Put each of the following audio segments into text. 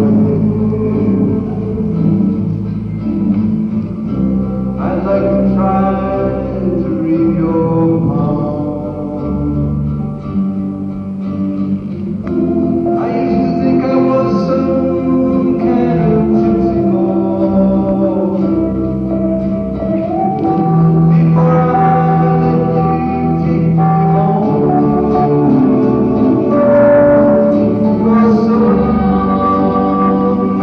I'd like to try to read your palm. I used to think I was some kind of tipsy boy before I let you take me home. For so long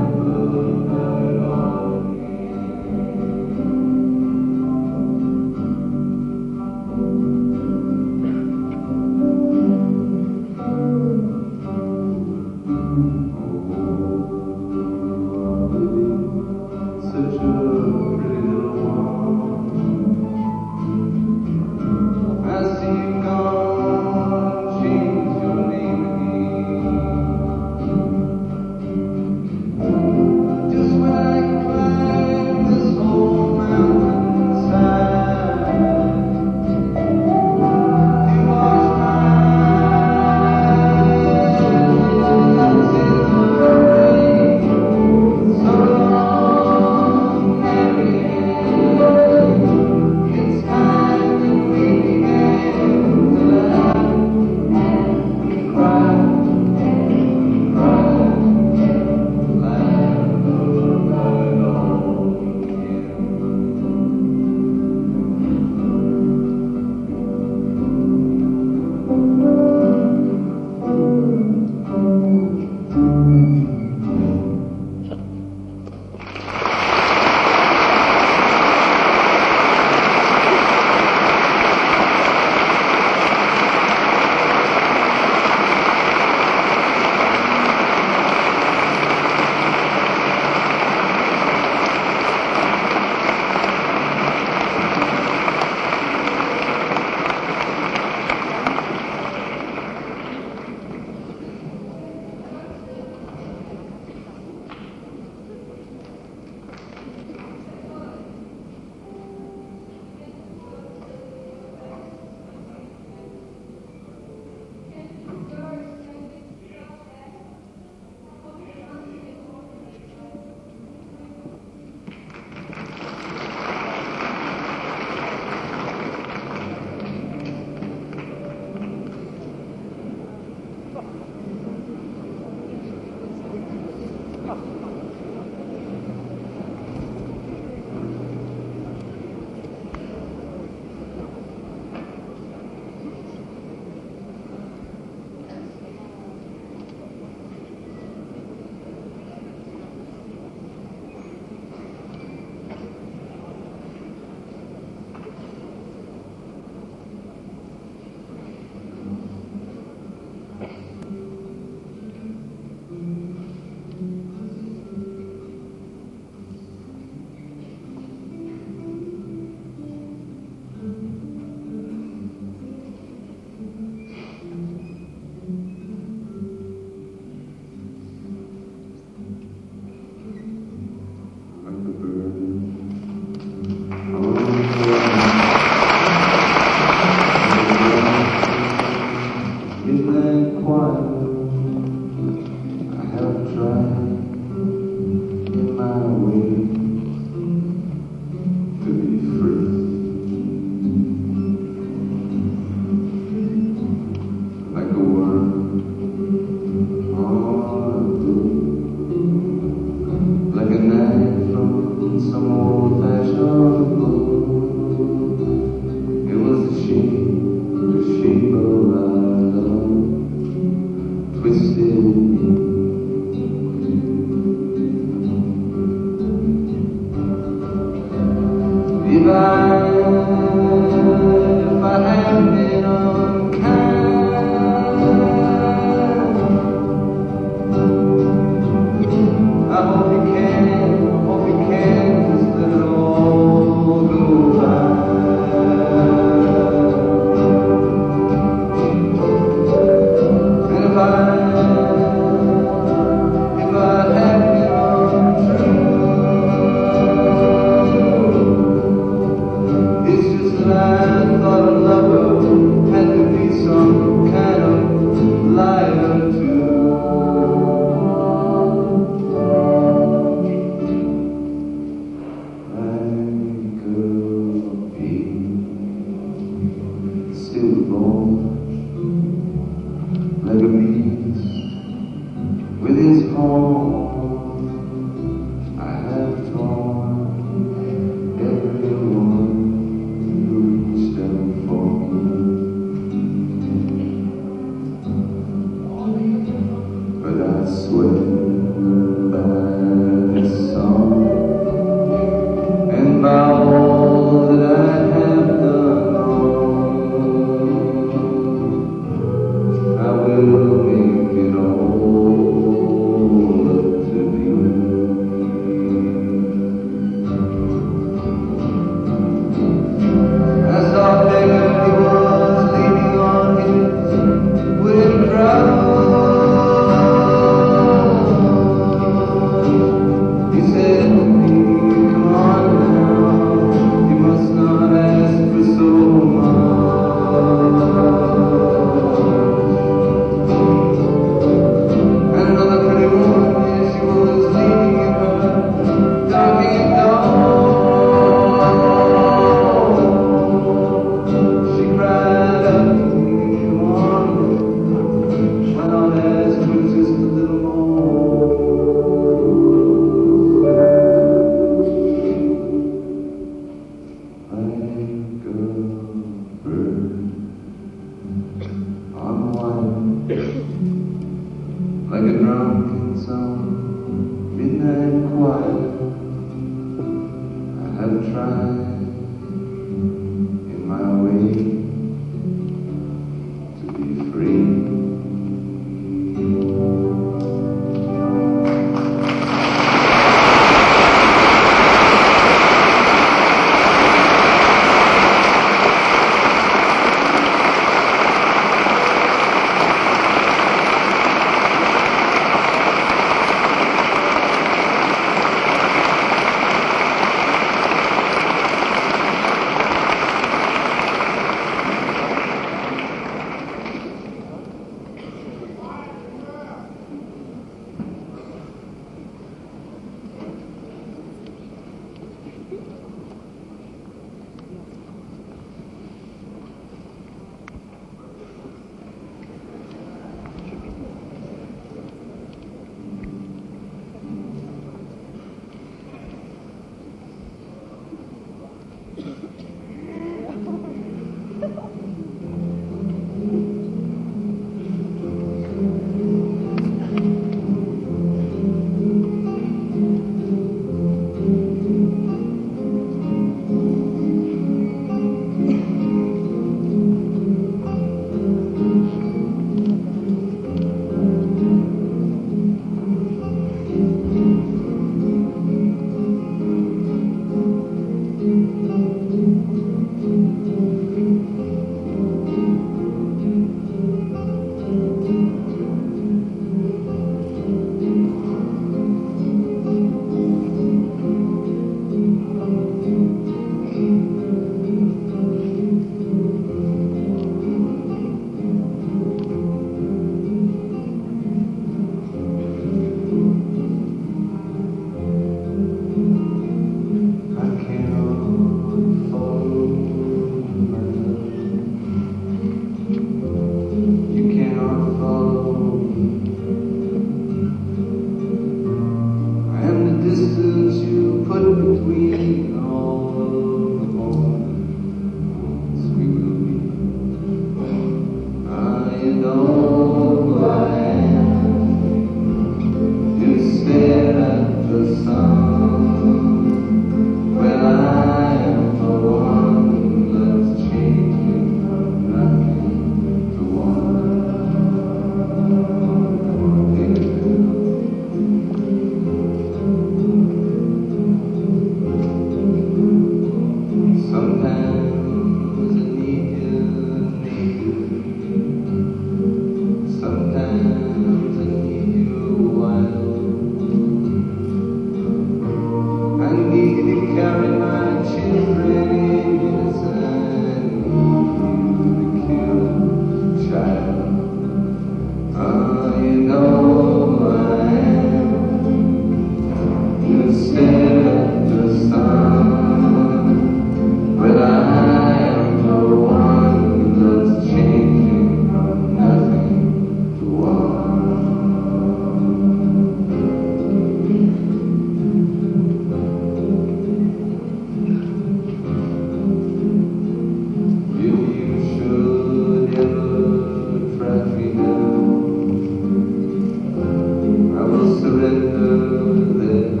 there.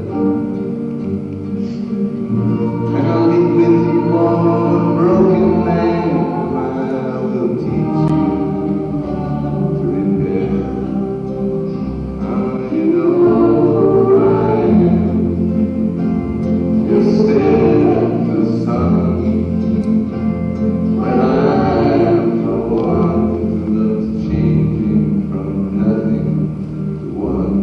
And I'll leave with you one broken man whom I will teach you to repair. You know I am. You'll stare at the sun when I am the one who loves changing from nothing to one.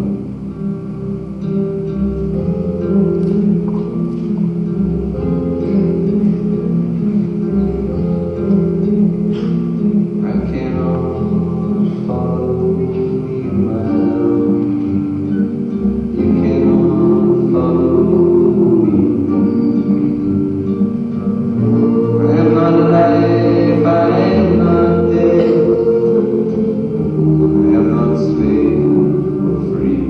I cannot follow you, my love. You cannot follow me. I am not alive, I am not dead. I am not slave or free.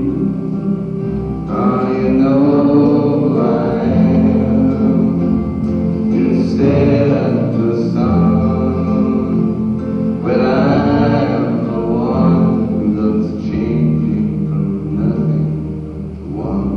You know I am. You stare at the sun. Well, I am the one who loves changing from nothing to one.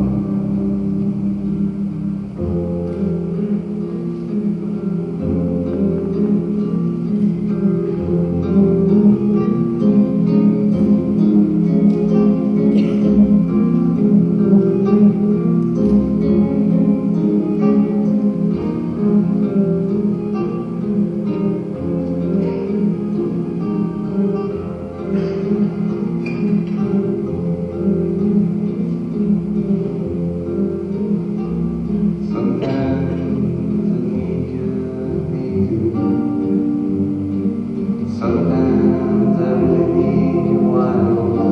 Sometimes I need you, sometimes I really need you wild.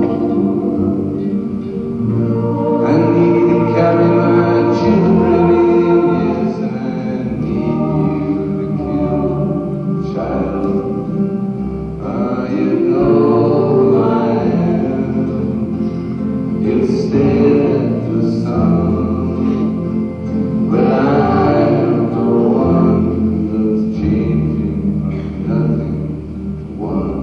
I need you to carry my children in, yes, and I need you to kill the child. You know I am. You'll stare at the sun. Well, I am the one who loves changing from nothing to one.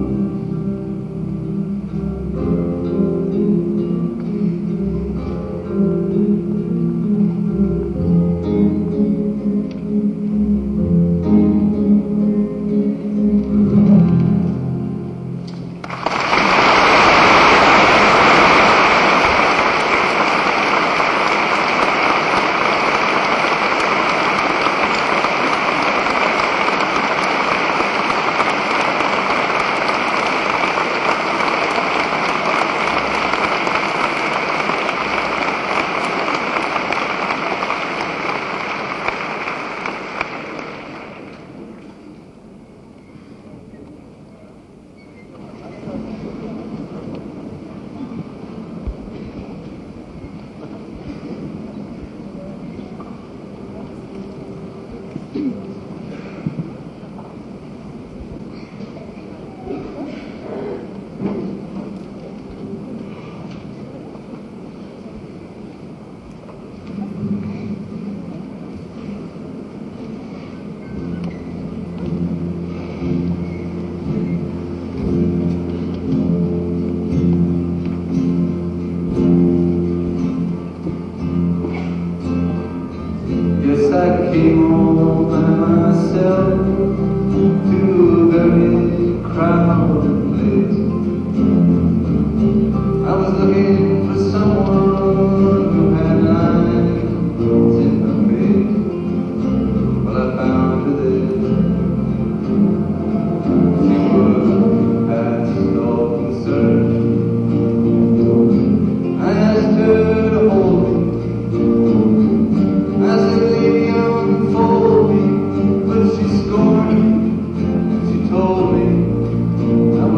Yes, I came all by myself to a very crowded place. I was looking for someone who had lines in her face. Well, I found her there. She was past all concern. I asked her to hold me. I said, "Lady, unfold me," but she scorned me, and she told me I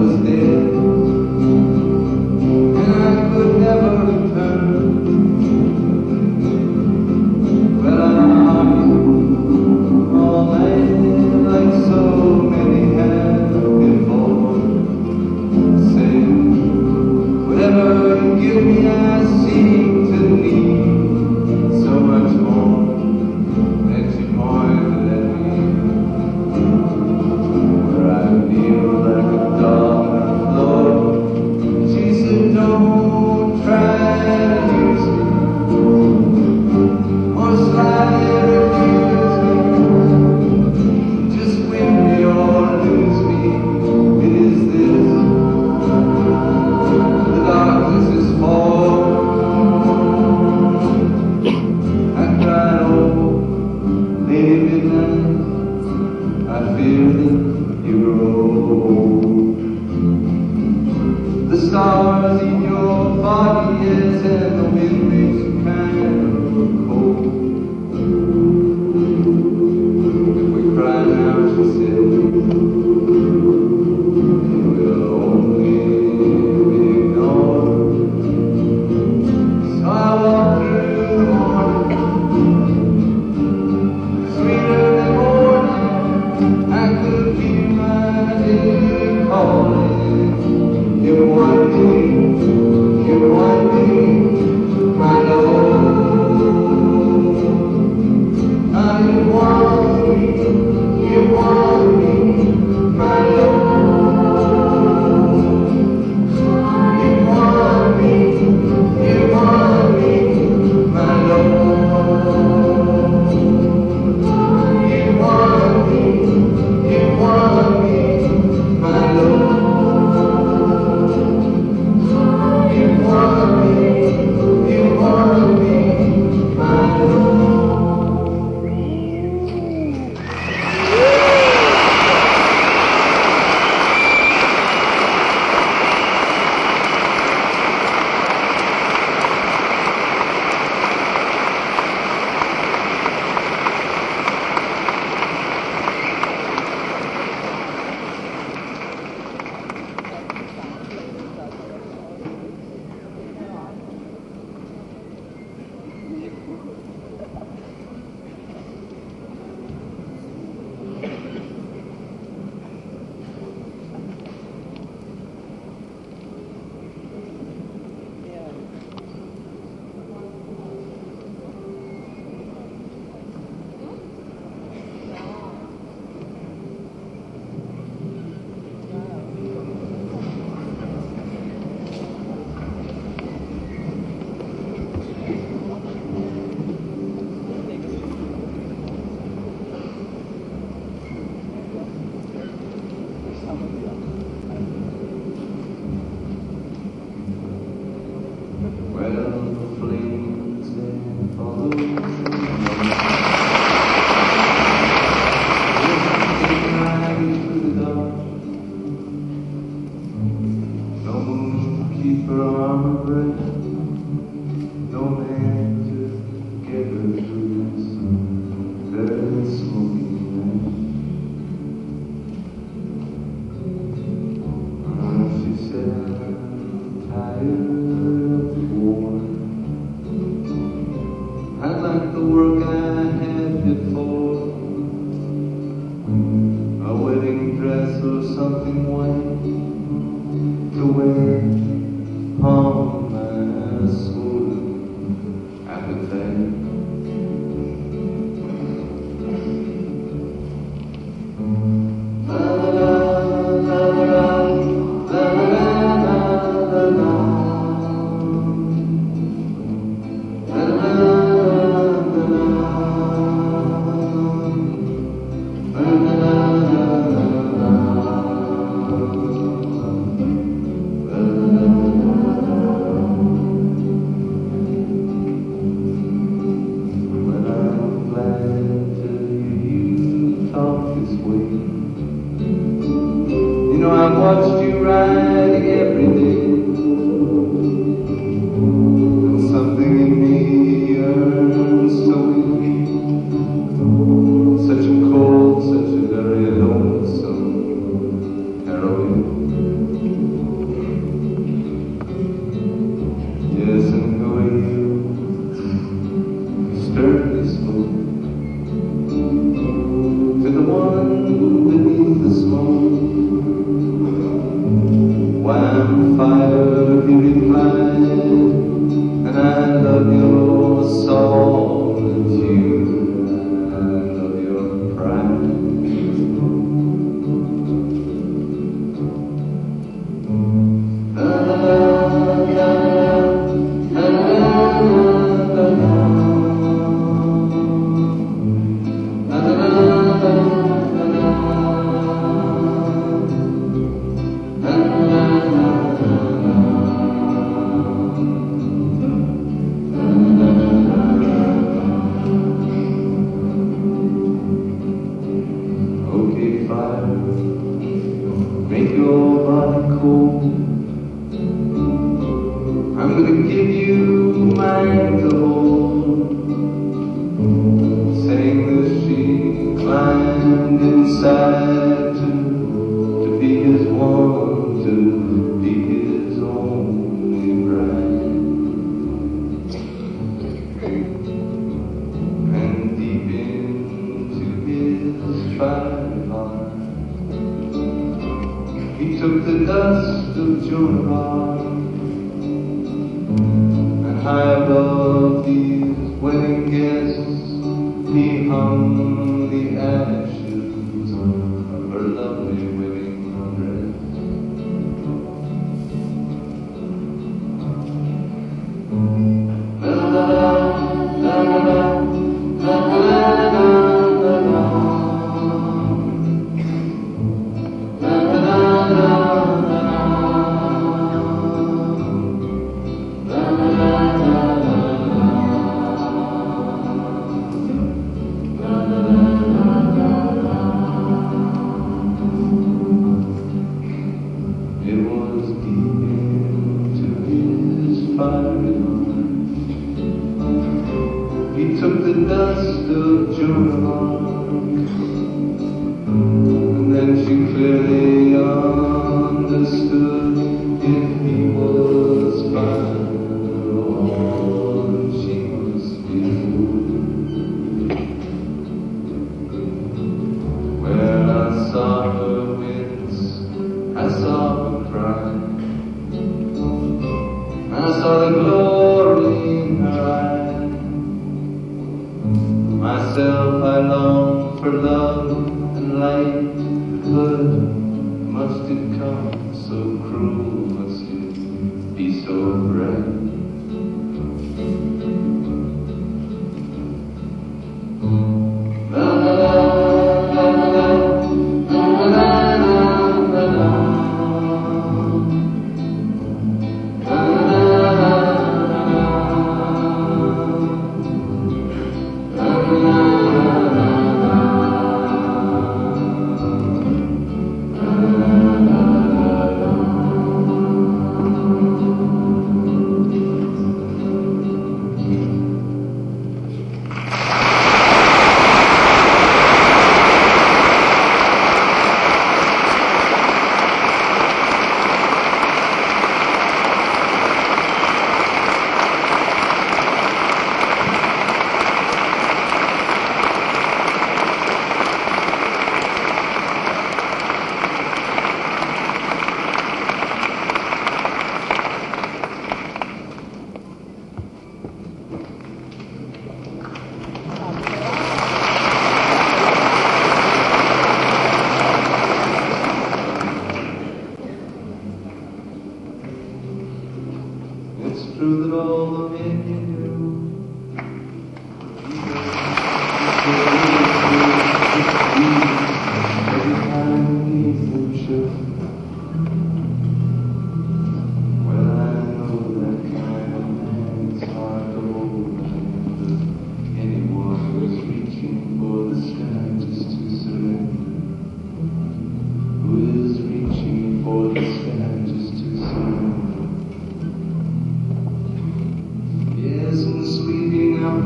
like the work I had before, a wedding dress or something white to wear on my swollen appetite. You know, I've watched you riding every day, and something in me yearns so weak, such a cold, such a very lonesome heroine. Yes, and the way you sternly spoke to the one beneath the smoke. Why I'm fire, he replied, and I love your solitude, I love your pride. Okay, fire, make your body cold. I'm gonna give you mine to hold. Saying that she climbed inside to be his one, to be his only bride. And deep into his fiery heart, he took the dust of Joan of Arc, and high above these wedding guests, he hung the ashes of her lovely wedding dress. La la la la la la la la la. It was deep into his fiery heart. He took the dust of Joan of Arc, and then she clearly understood if he was fine or she must be good. Where I saw her wince, I saw her cry, I saw the glory in her eye. Myself I long for love and light, but must it come so cruel, must it be so bright? La la la la la la la la la.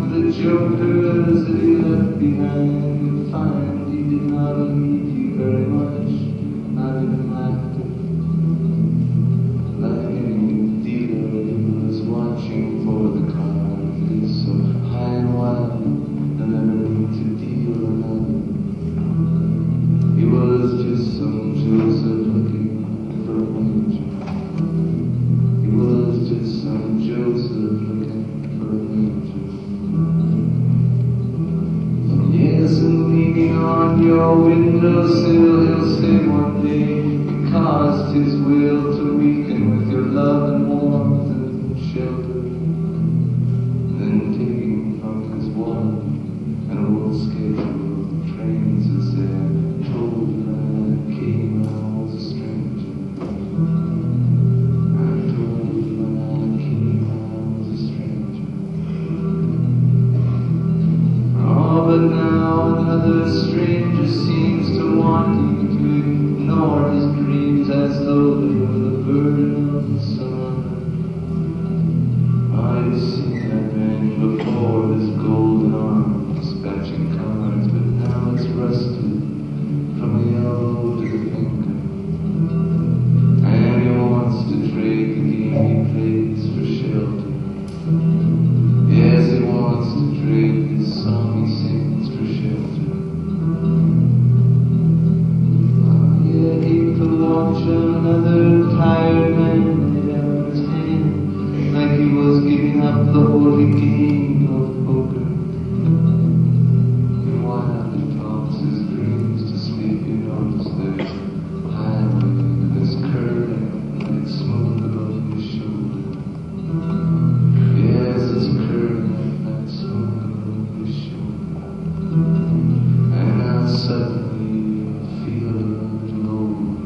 up the jokers that he left behind, you'll find he did not need you very much, not even laughter. Like any dealer, he was watching for the card that is so high and wild, and never need to deal another. He was just some Joseph looking for a wager. He was just some Joseph looking for a wager. Yes, and leaning on your windowsill, he'll say one day you caused his will to weaken with your love and warmth and shelter. Then taking from his wallet an old schedule of trains as there told you I came, I was a stranger. I told you when I came, I was a stranger. Oh, but now another stranger seems to want you to ignore his dreams as though they were the burden of the sun. I've seen that man before, his golden arm dispatching cards, but now it's rusted from the elbow to the finger. And he wants to trade the game he plays for shelter. Yes, he wants to trade his song he sings for shelter. Yeah, he could launch another tired man lay down his hand, like he was giving up the holy game of poker. And while he talks his dreams to sleep, you notice there's a highway that's curving like smooth above his shoulder. Yes, it's curving like smooth above his shoulder. And now suddenly you feel a little older.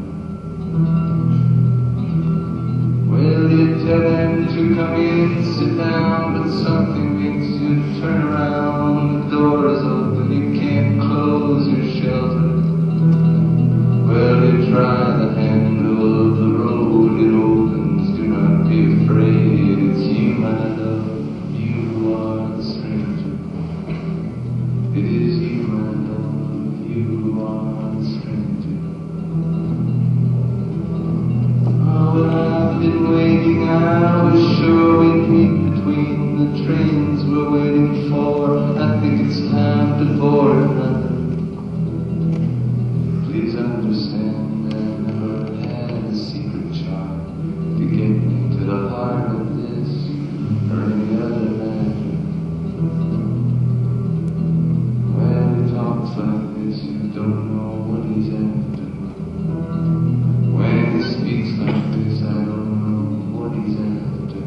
Well, you tell him to come in, sit down, but something makes you turn around. The door is open, you can't close your shelter. Well, you try the handle of the road, it opens, do not be afraid, it's you, my love, you are the stranger. It is you, my love, you are the stranger. Oh, but I've been waiting, I was sure we'd meet between the trains we're waiting for. I think it's time to board another. Please understand, I never had a secret chart to get me to the heart of this or any other matter. When he talks like this, you don't know what he's after. When he speaks like this, I don't know what he's after.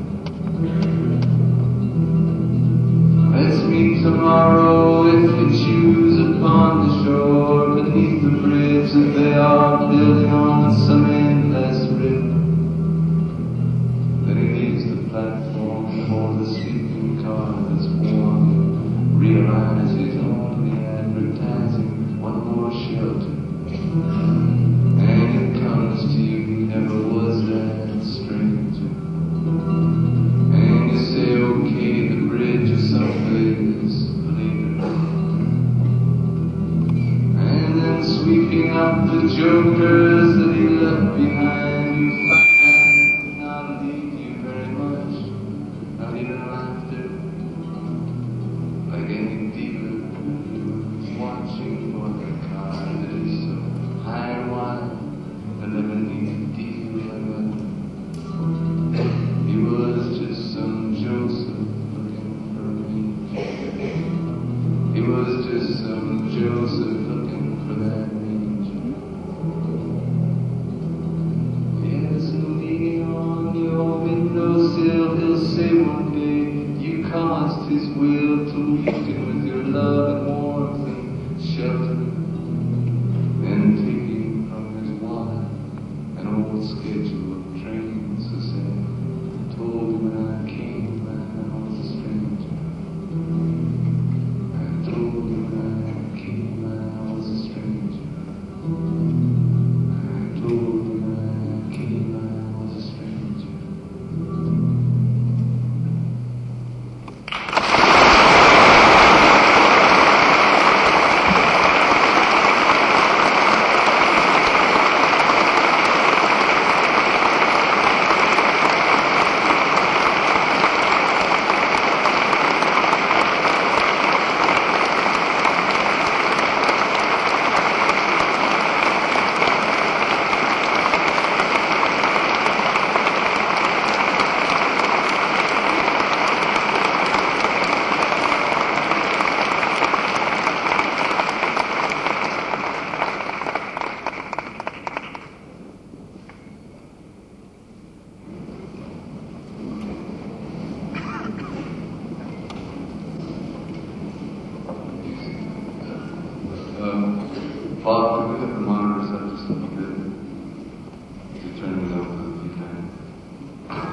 Let's meet tomorrow if you choose upon the shore, beneath the bridge that they are building on some endless river. Then he leaves the platform for the sleeping car that's warm. Realize he's only advertising one more shelter. And it comes to you, he never was that stranger. And you say, okay, the bridge or someplace later. And then sweeping up the jokers that he left behind, you find did not leave you very much, not even laughter. Like any dealer who's watching for the car that is so high and wide, and never need to deal another. He was just some Joseph looking for a manger. He was just some Joseph looking for that manger. Yes, and leaning on your windowsill, he'll say one day you caused his will to weaken with your love and warmth and shelter. Then taking from his wallet an old schedule of trains to say, told you when I came, I was a stranger. I told you when I came, I was a stranger. I told you when I came, I was a stranger. Bob, can we have the monitor set just a little bit? To turn it over a few times.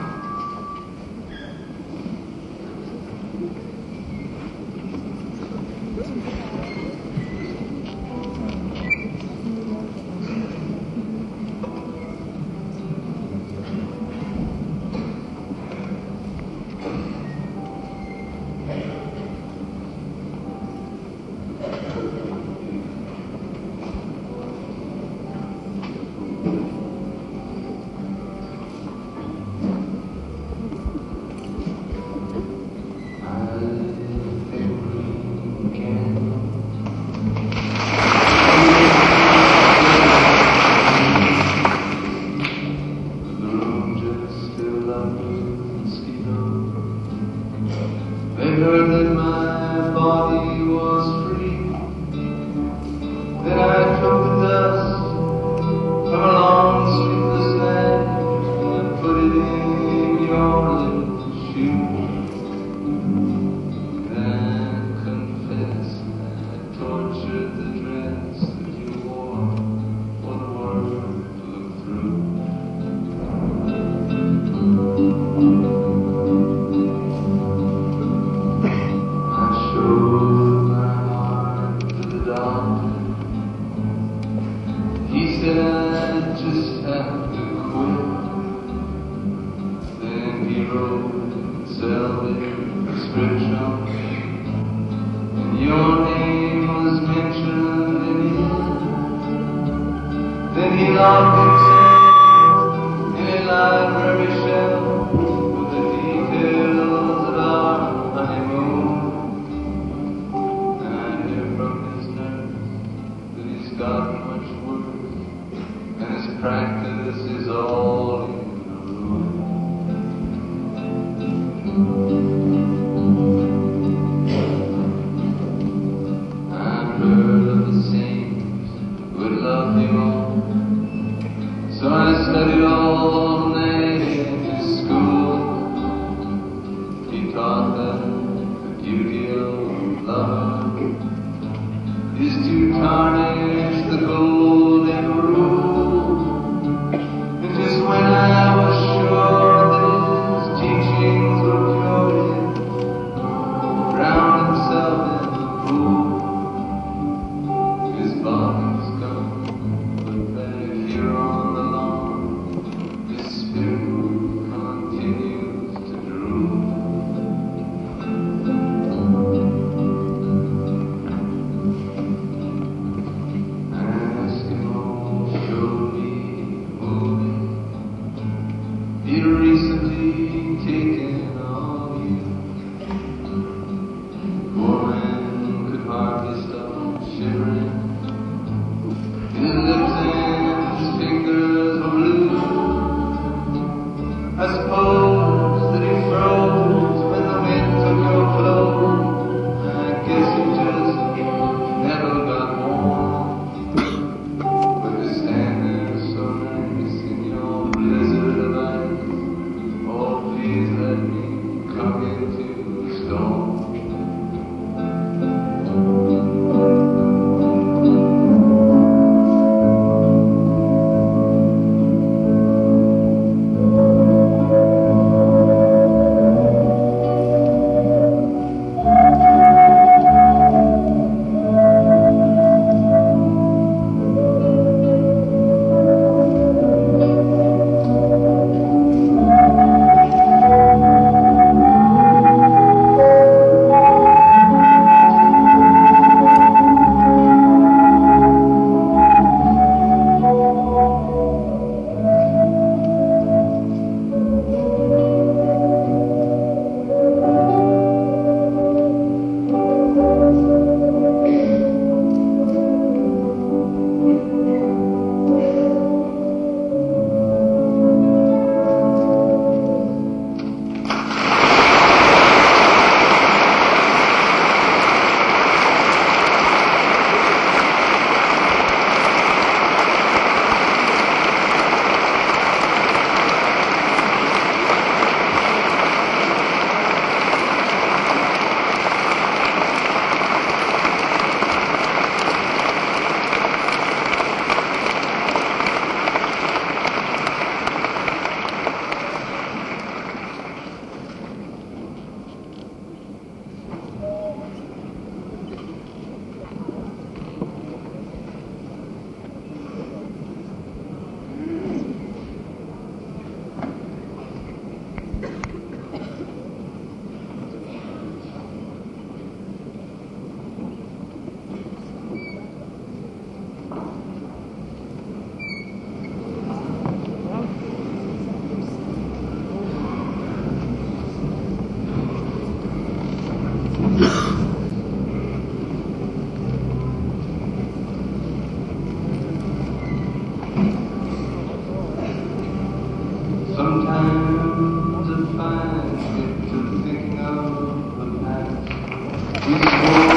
We swore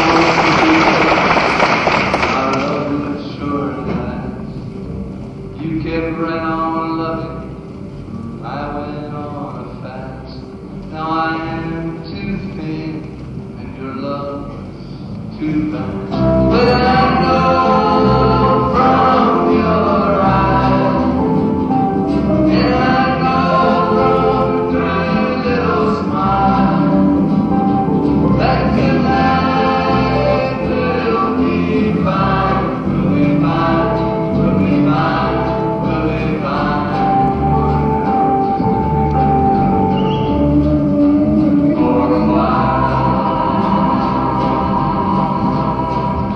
our love would surely last. You kept right on loving, I went on a fast. Now I am too thin, and your love was too fast. But I know from your eyes, and I know from three little smiles, that tonight will be fine, will be fine, will be fine, will be fine. For a while.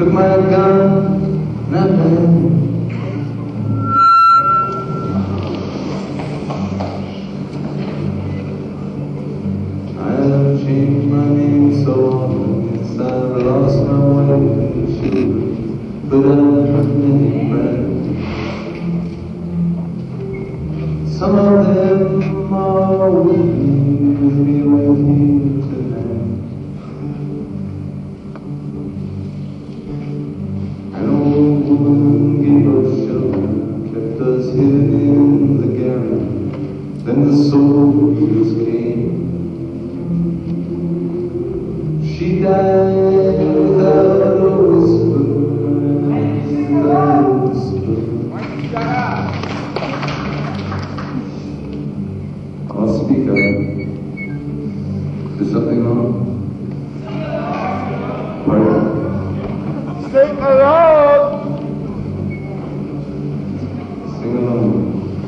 Took my gun and I ran. I've changed my name so often, yes, I've lost my wife and children, but I've many friends. Some of them are with me right here tonight. An old woman gave us shelter, kept us hidden in the garret. Then the soldiers came. She died without a whisper, without a whisper. I'll speak up. Is something wrong? Pardon? Sing along! Sing along.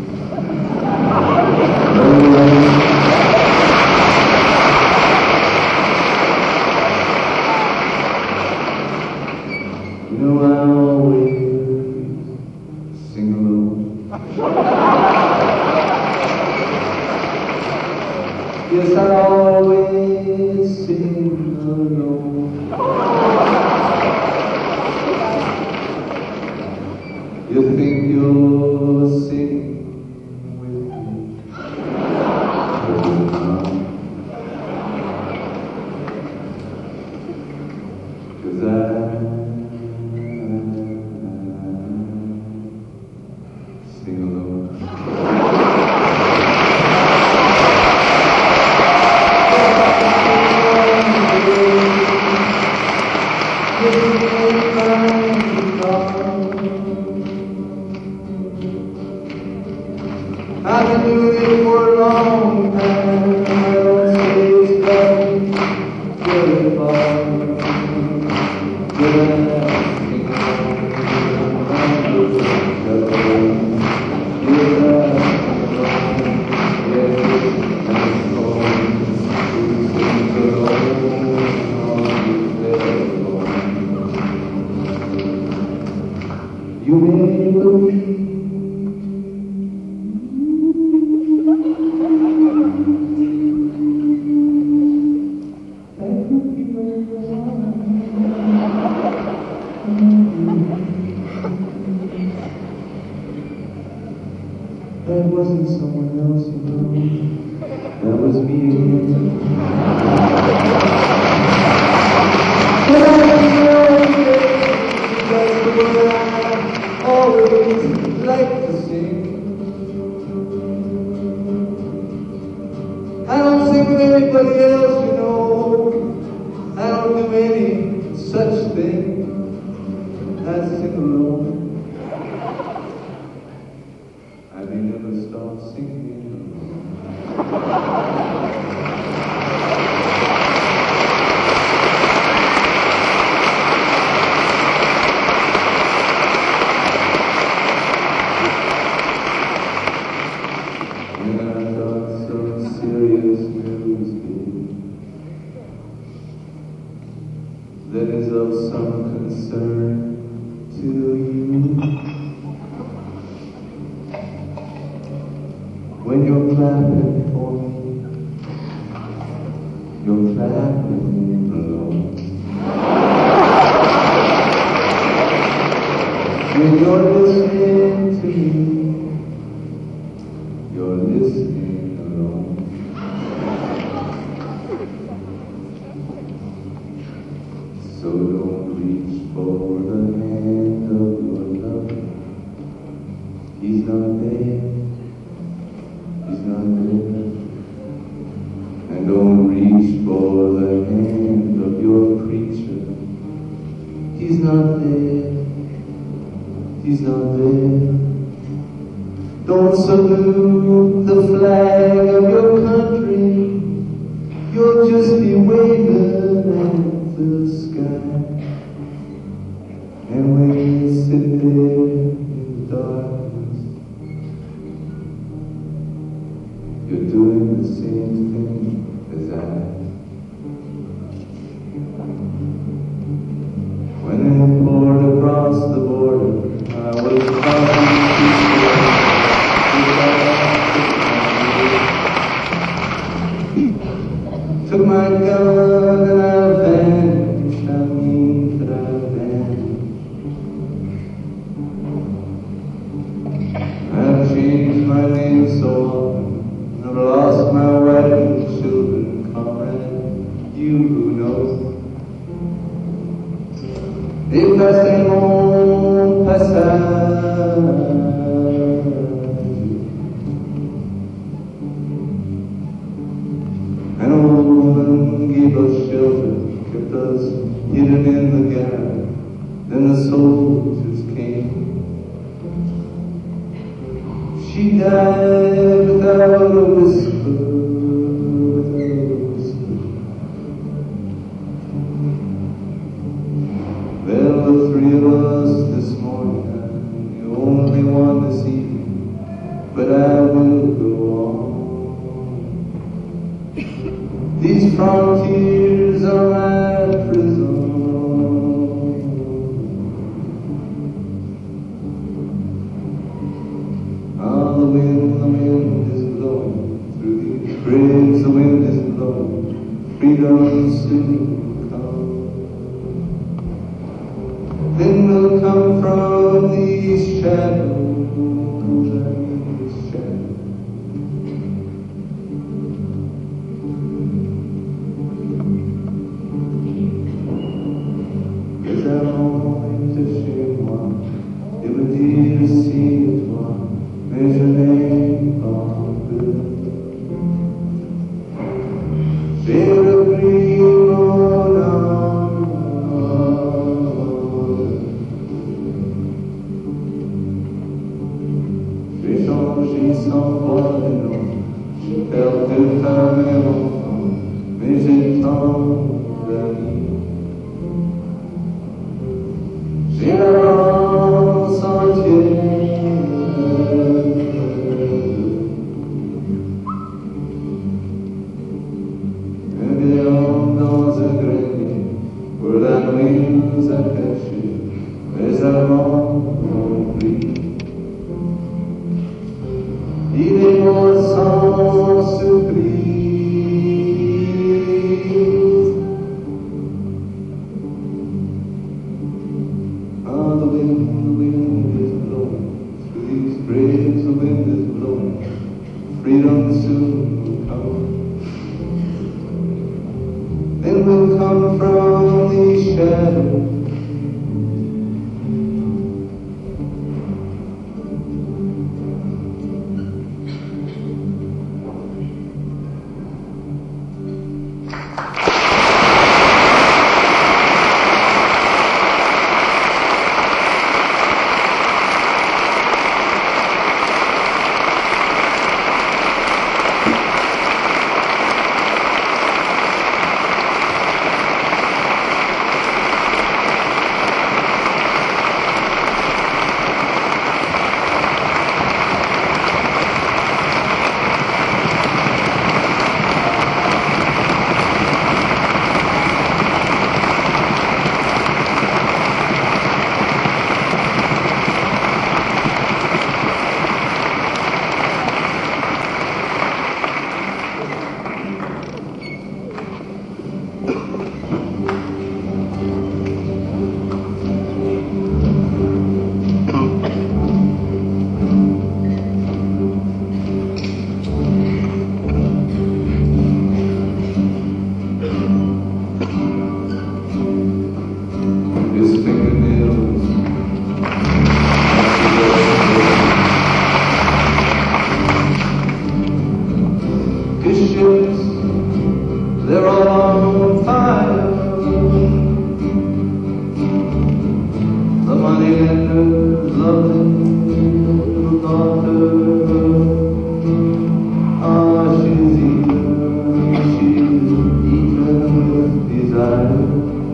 You know I always sing alone. Yes, I always sing alone. You think you're singing with me, but you're not. 'Cause I sing alone. I've been doing it for a long time. I don't say it's done very far. But I sing you may believe. That wasn't someone else, you know. That was me again. But that's the way I always like to sing. I don't sing with anybody else, you know. I don't do any such thing. I sing alone. I may never stop singing. When I thought some serious news that is of some concern to you. When you're clapping for me, you're clapping alone. When you're listening to me, you're listening alone. So don't reach for the hand of your love. He's not there. He's not there. And don't reach for the hand of your preacher. He's not there. He's not there. Don't salute the flag of your country. You'll just be waving at the sky. And when you sit there in the darkness, you're doing the same thing as I. When et passez mon passage. An old woman gave us shelter, kept us hidden in the gap. Then the soldiers came. She died without a whisper, without a whisper. There were 3 of us this morning, and the only one this evening, but I will go on. These frontiers are my prison. Ah, the wind is blowing through these graves, the wind is blowing, freedom soon will come. Then will come from these shadows and these shadows. Les amants étaient chez moi, et me dire si toi, mais je n'ai pas vu. J'ai repris mon âme. J'ai changé sans voir de nom, j'ai perdu femme et enfant, mais j'ai tant d'amis. J'ai un sentier. Un géant dans un grenier, pour la nuit nous a cachés, les amants ont pris. Il est mort sans surprise. Ah, the wind is blowing through these graves, the wind is blowing, freedom soon will come. Then will come from these shadows. They're all on fire. The money lender's lovely little daughter. Ah, she's eaten with desire.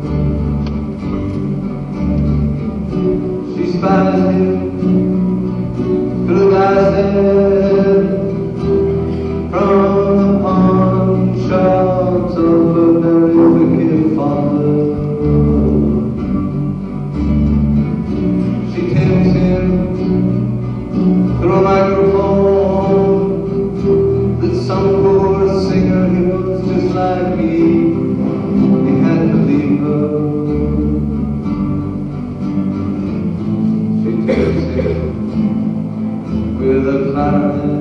She spies him through the glass head from the pawn shops of a very wicked father. She tempts him through a microphone that some poor singer, he was just like me, he had to leave her. She tempts him with a clarinet.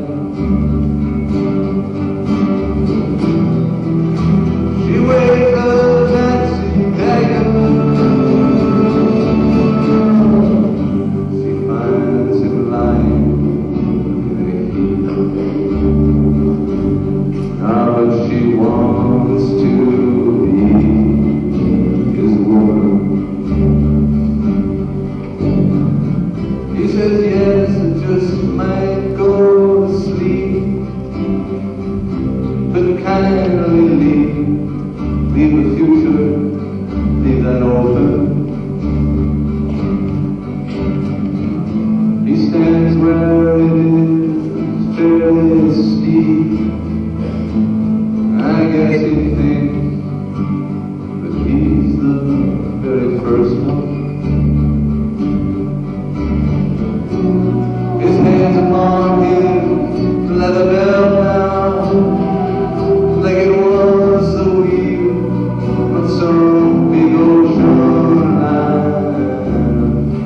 She waves a taxi beggar His hands upon his leather belt now, like it was the wheel of some big ocean line.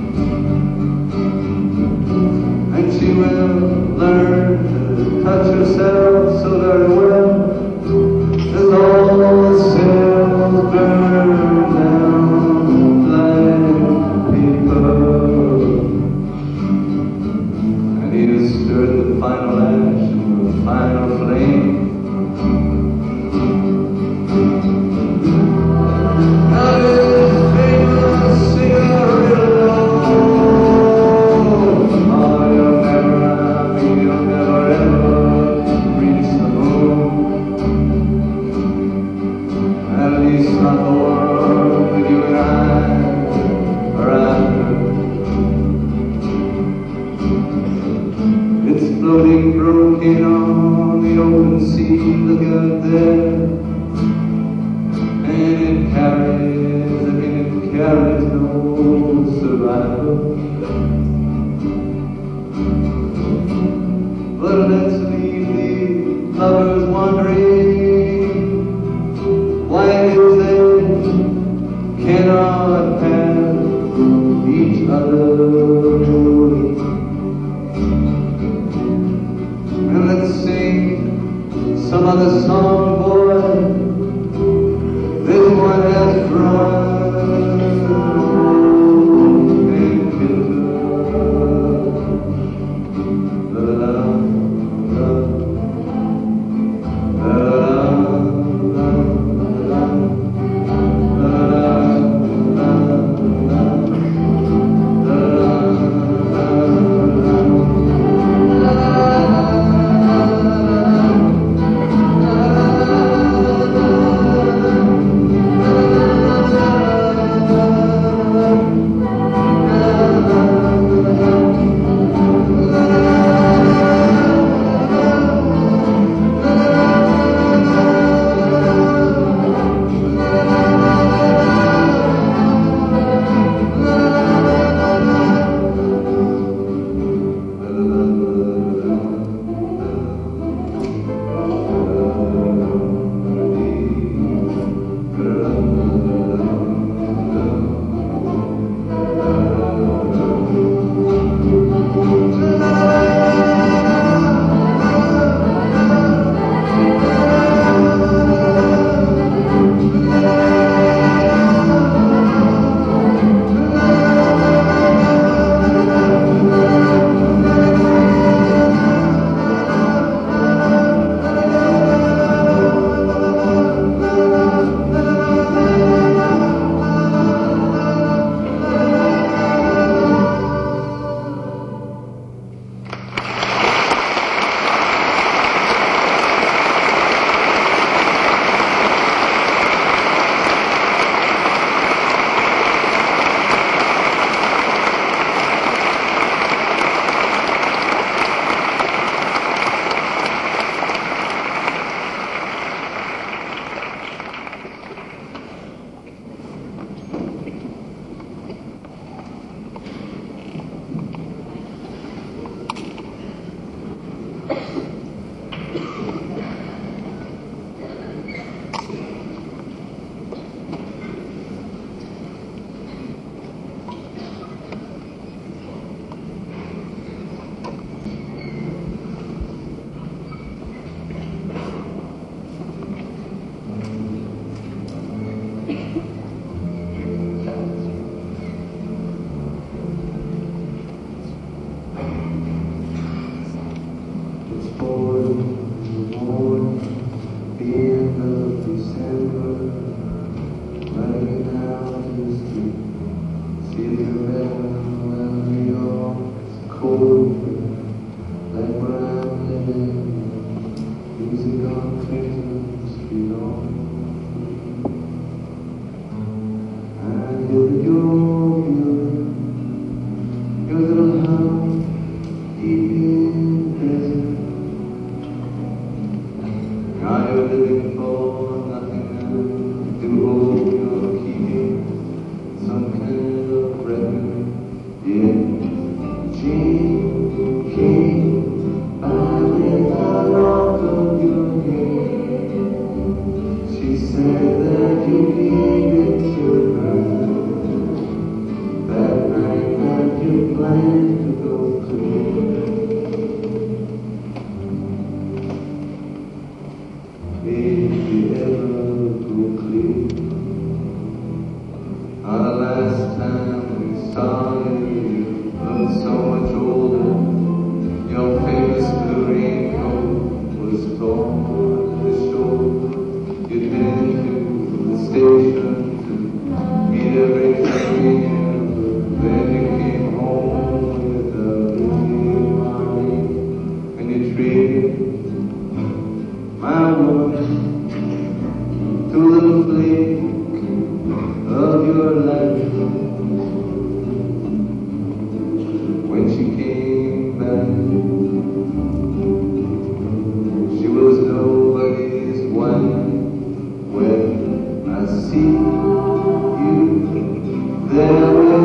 And she will learn to touch herself so very well as all the cells burn down like paper. And he has stirred the final ash and the final flame. Now his famous cigarette alone. Oh, you'll never, I mean, you'll never ever reach the moon. At least not the world that you and I are after. It's floating broken on the open sea, look out there. And it carries no survival. But let's leave the lovers wondering why it is they cannot have each other. And let's sing some other song, boy. This one has cried and killed her. La la la, la la la, la some kind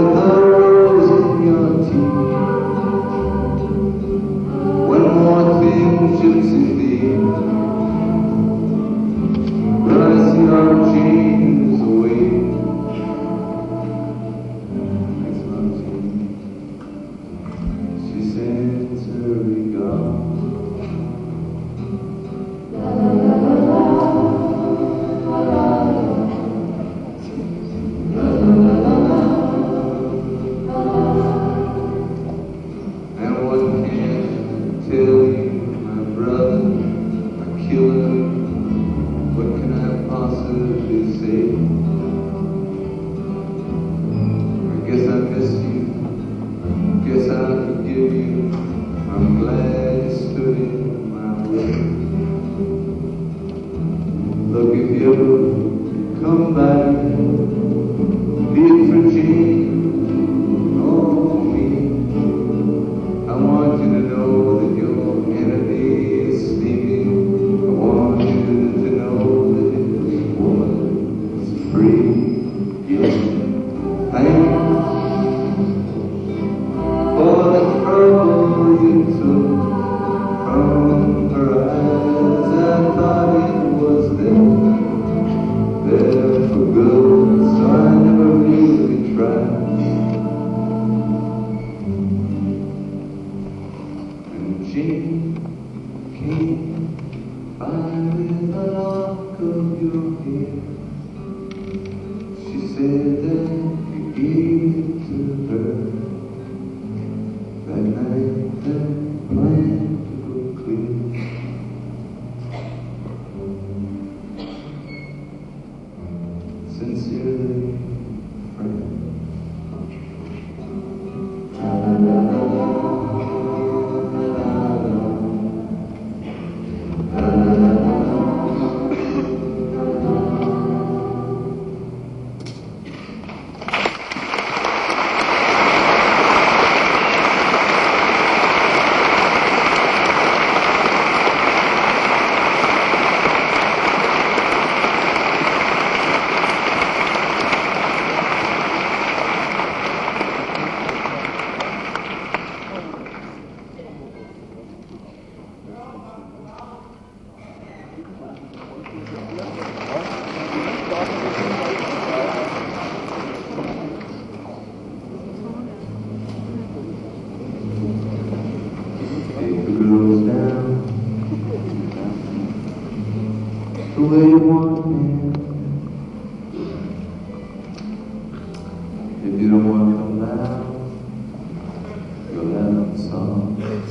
the rose in your teeth. One more thing, gypsy thief, brush your chains away. Next month, she sends her regard. And what can I tell you, my brother, my killer? What can I possibly say? I guess I miss you, guess I forgive you. I'm glad you stood in my way. Look, if you ever come back, be it for Jane or for me, I want you to know that your enemy is sleeping. I want you to know that this woman is free. Yes, thanks for the trouble you took from her eyes. I thought it was there for good, so I never really tried. And Jane came by with a lock of your hair. She said that you gave it to her that night that planned to go clear. Sincerely, friend. Take the girls down the way you want me. If you don't want to come down, you'll have them song.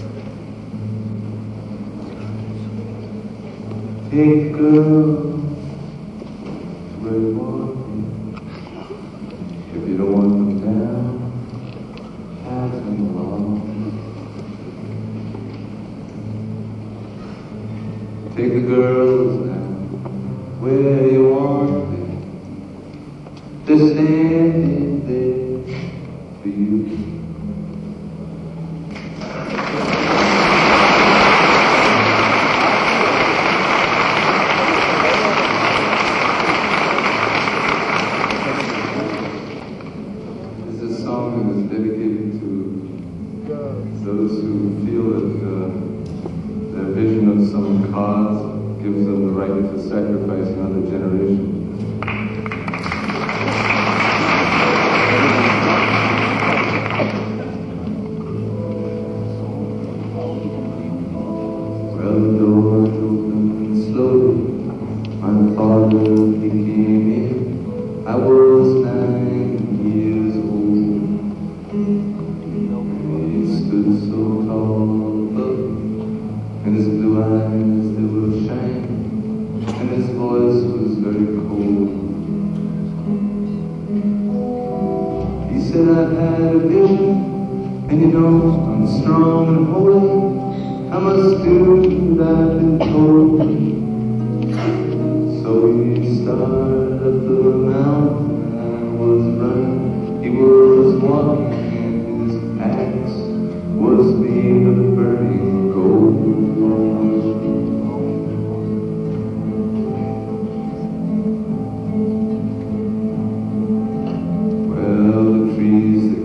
Take the girls where you want me. If you don't want them down, pass them along. Take the girls now where you want them. They're standing there for you. This is a song that is dedicated to those who feel that their vision of some cause gives them the right to sacrifice another generation. Well, the door opened slowly. My father, he came in. I was 9 years old. He stood so tall above me, and his blue eyes, they were shining, and his voice was very cold. He said, I've had a vision, and you know I'm strong and holy. I must do what I've been told. So he started up the mountain, and I was running. He was walking, and his axe was made of burning gold. Well, the trees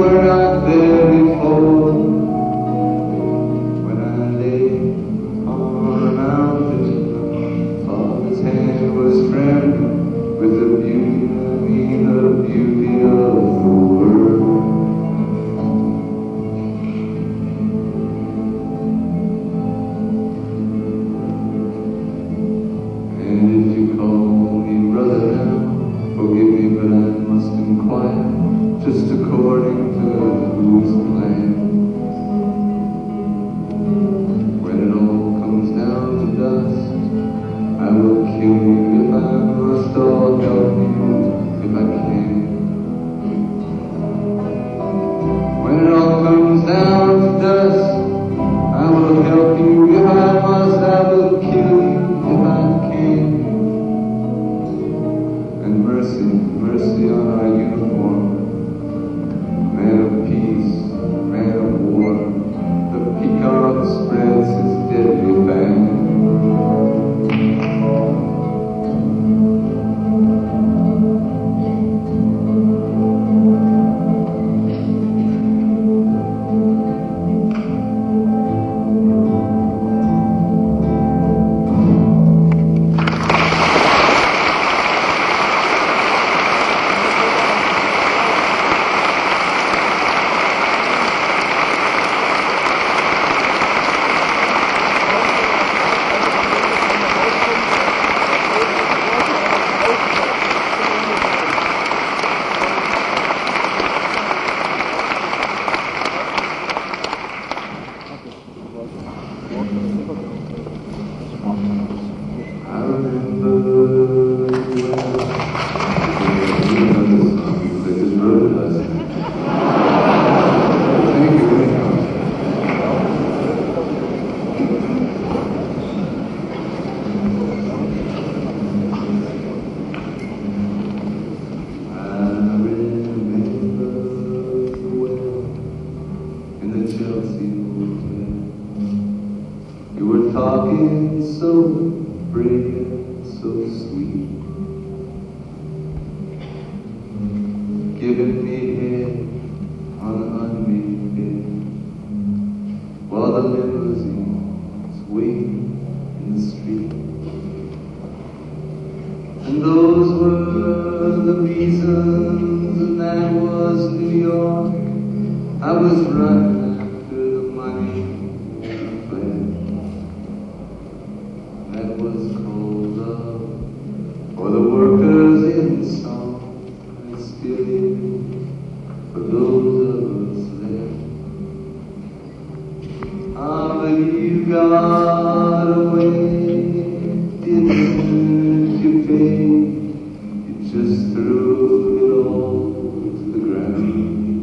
where I've been before. When I lay on a mountain, Father's hand was trembling with the beauty of the world. And if you call me brother now, forgive me, but I must inquire, just according to whose plan. When it all comes down to dust, I will kill you if I must, or help you if I can. When it all comes down to dust, I will help you if I must, I will kill you if I can. And mercy, mercy on our uniform, man of peace, man of war, the peacock spreads his deadly fan. I remember that just wrote us. Thank you very much. I remember well in the Chelsea hotel. You were talking so brilliant, so sweet, giving me head on an unmade bed, while the limousines waiting in the street. And those were the reasons, and that was New York. I was running after the money and fled. That was called love for the workers in song, and still is for those of us left. Ah, but you got away, didn't you, babe? You just threw it all to the ground.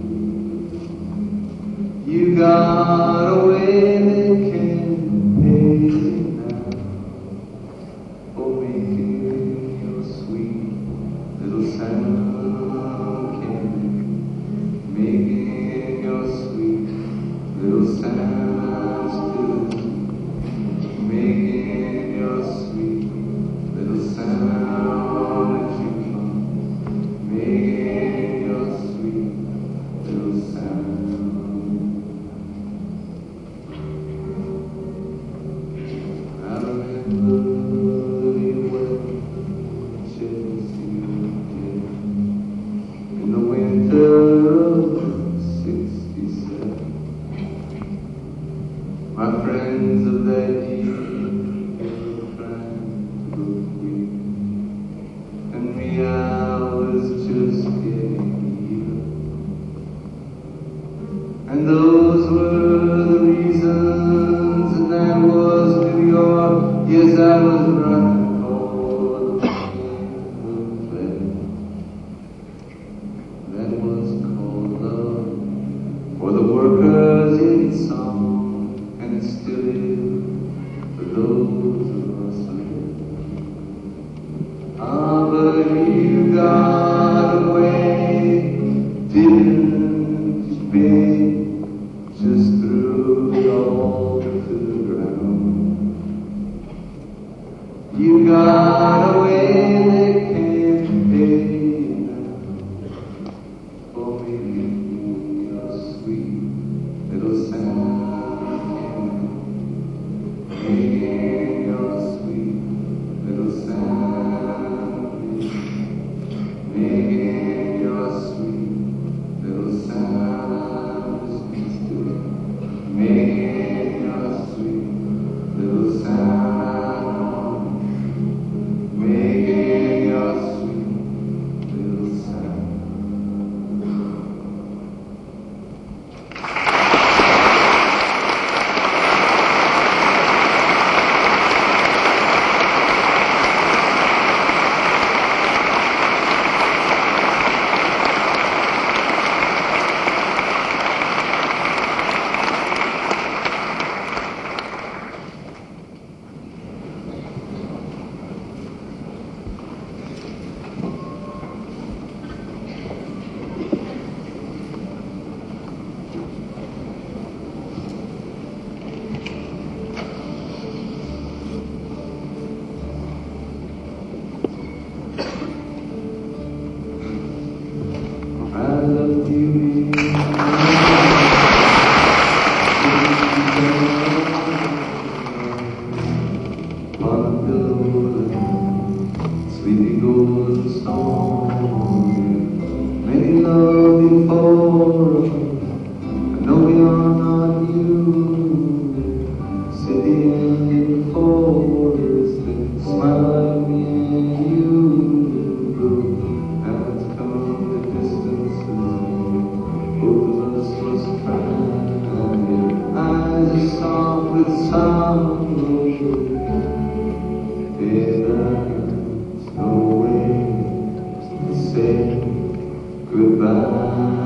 You got away, they can't pay you now for making your sweet little sound. Can't making your sweet little sound still, making your sweet little sound at you come, making your sweet little sound. I remember you well, Chelsea, in the winter of '67. My friends of that year were trying to look weak, and me, I was just getting even. And those were the reasons, and that was New York. Yes, I was running for the flag. That was called love for the workers in song, and it still is for love before us. I know we are not you. City ending forest that smile at me and you. Now it's come the distances, both of us must try. Your eyes are soft with sorrow. There's no way to say goodbye.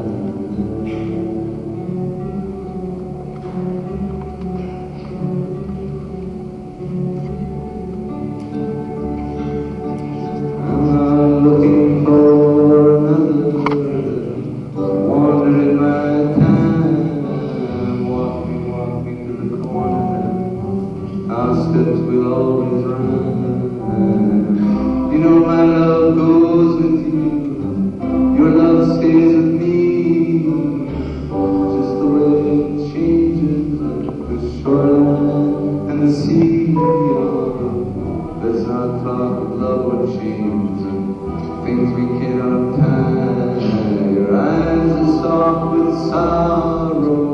Looking for another, wandering my time, walking to the corner, our steps will always run. You know my love goes with you, your love stays with me, just the way it changes the shoreline and the sea. Let's not talk of love or change, things we cannot tie. Your eyes are soft with sorrow.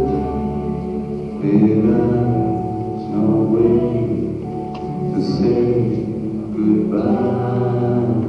There's no way to say goodbye.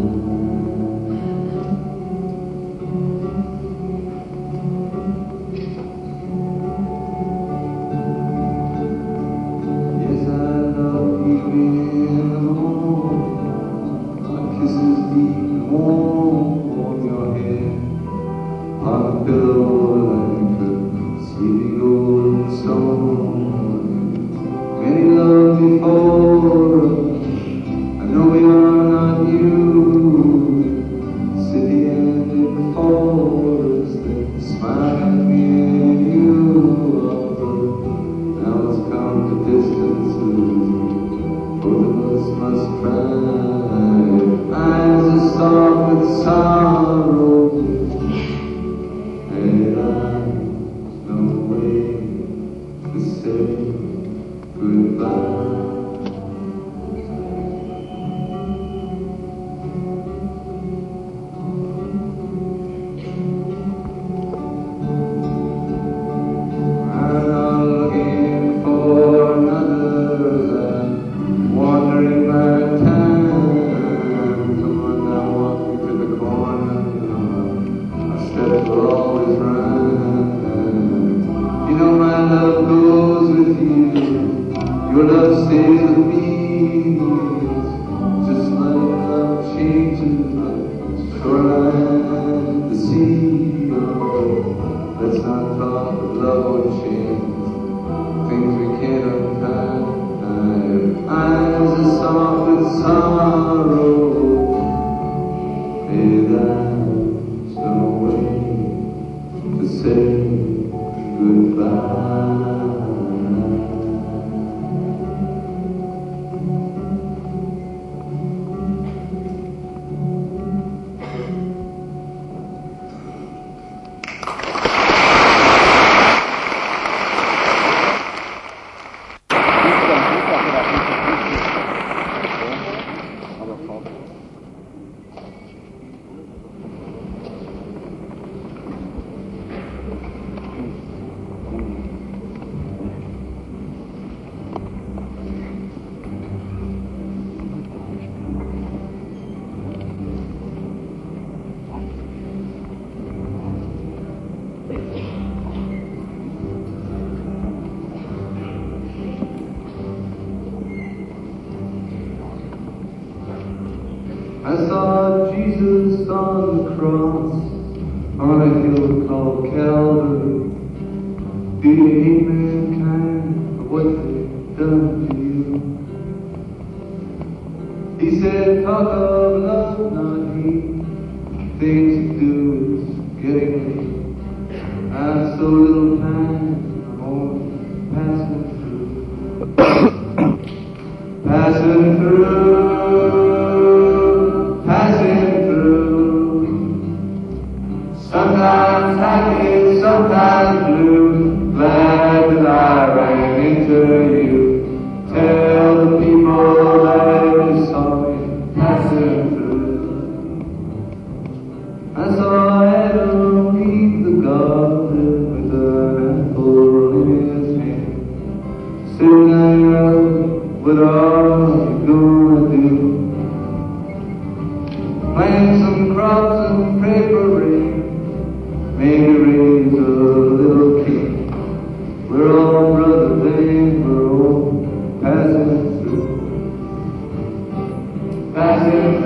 Yes, I love you in the morning. My kisses deep and warm on your head, on a pillow like a sleepy golden stone. Many love before us, I know we are not you. City ended forest that smile at me and you. Now it's come to distances, both of us must try. Eyes are soft with sorrow, and there's no way to say goodbye. I'm not looking for another, wandering my time. Come on now, walk me to the corner, our steps will always run. You know my love goes with you, your love stays with me, just like love changes the shoreline, the sea. Let's not talk of love or change, things we can't untie. Your eyes are soft with sorrow. There's no way to say goodbye. I saw Jesus on the cross, on a hill called Calvary. Do you hate mankind for what they've done to you? He said, talk of love, not hate. Things to do is getting late. I have so little time, I'm only passing through. Passing through. Sometimes happy, sometimes blue. Glad that I ran into you. Tell the people that you saw me passing through. I saw some crops and pray for rain. Maybe raise a little king. We're all brothers and we're all passing through. Passing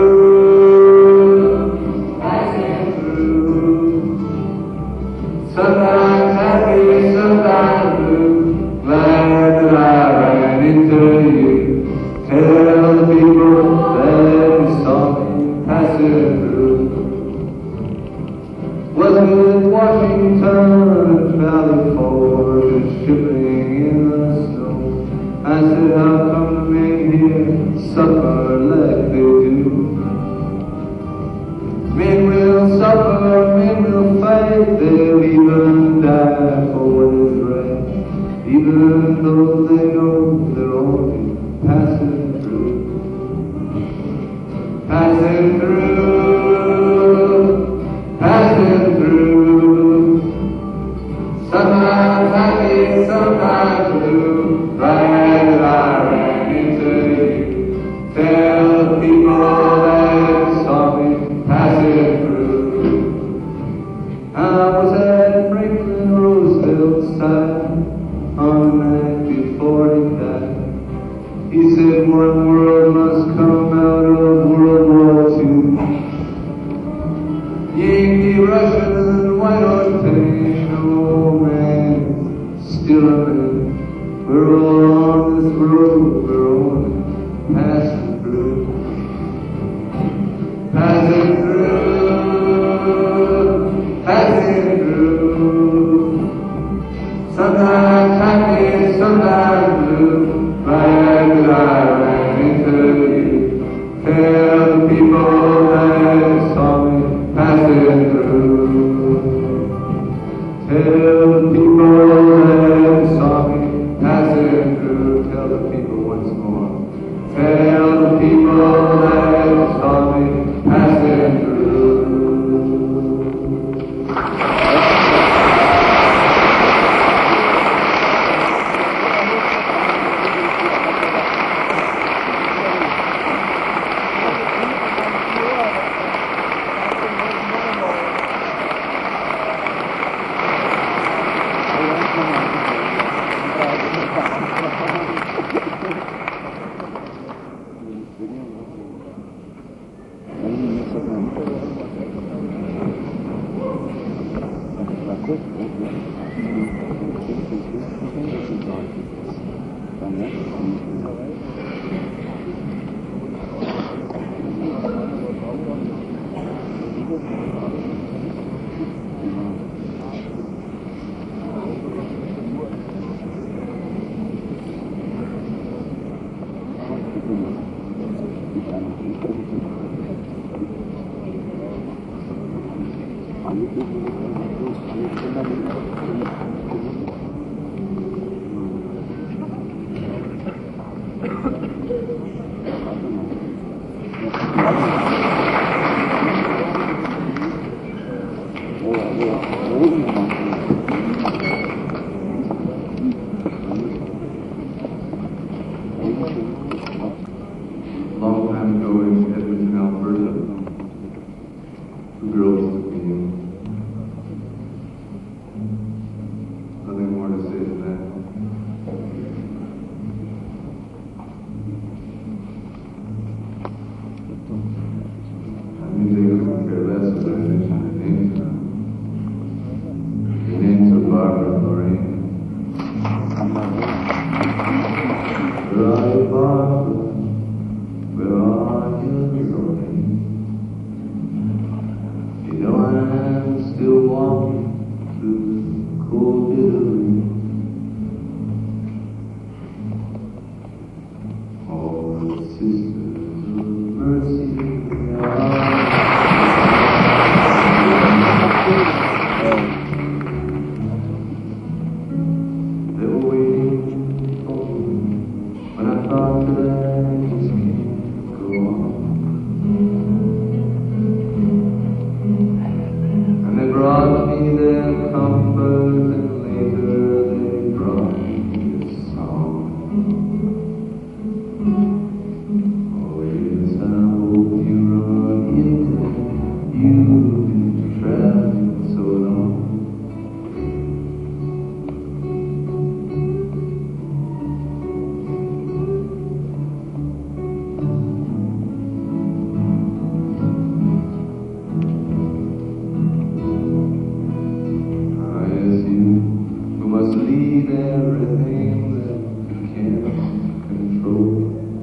through. Passing through. Sometimes happy, sometimes blue. Glad that I ran into you. Tell the people that you saw me passing through. Wasn't it Washington, Valley Forge, shipping in the snow? I said, how come men here suffer like they do? Men will suffer, men will fight, they'll even die for what is right, even though they know they're only passing through. Passing through, passing through. Sometimes happy, sometimes blue. Glad that I ran into you. Tell the people that saw me passing through. I was at Franklin Roosevelt's side on the night before he died. He said one world must come out of World War II. Yankee, Russian, and white Octane, oh man, still a man. We're all on this road, we're only passing through. Passing through, passing through. Sometimes happy, sometimes blue. Glad that I ran into you. Tell the people that saw me passing through. Tell the people that saw me passing through. Tell the people once more. Tell the people that saw me passing through. Long time ago in Edmonton, Alberta, two girls took me in. Nothing more to say than that. I mean, they couldn't care less if I mentioned their names. Their names are Barbara and Lorraine. Where are you, Barbara? Where are you, Lorraine? You know I'm still walking through the cold bitter rain. All the sisters of mercy they were waiting for me when I thought that I just can't go on. And they brought me there. You've been traveling so long. Leave everything that you can't control.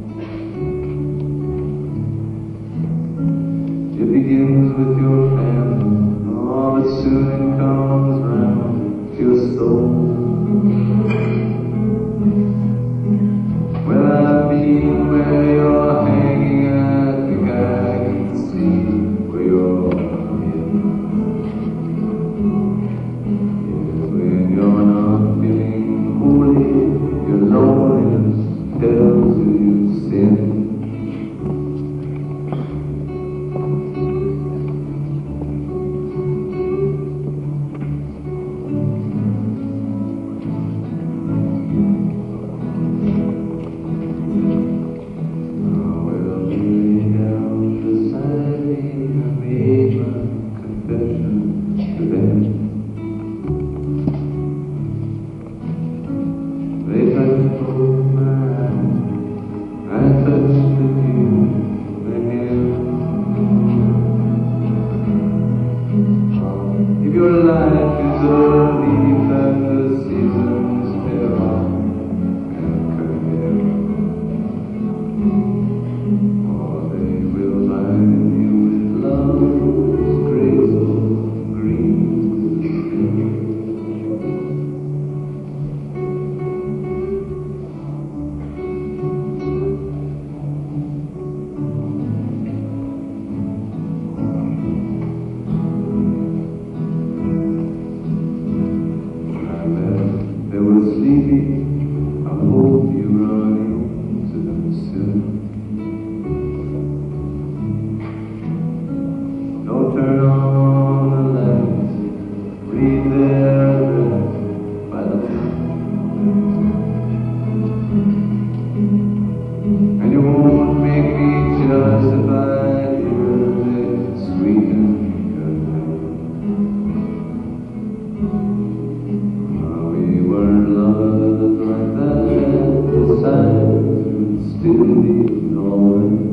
It begins with your family, oh, but soon it comes round to your soul. Well, I've been where you're hanging, I think I can see where you're heading. Yes, when you're not feeling holy, your loneliness tells you sin. Your life is a leaf that the seasons tear off and curve. Or they will bind you with love's graceful green skin. They were sleepy, I hope you run into them soon. Don't turn on the lights, read their address by the moon. And you won't make me jealous if I hear it sweeten your name. We were loved like that, the signs would still be alright.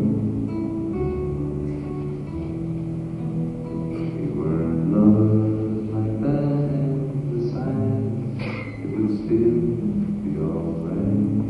We were loved like that, the signs it would still be alright.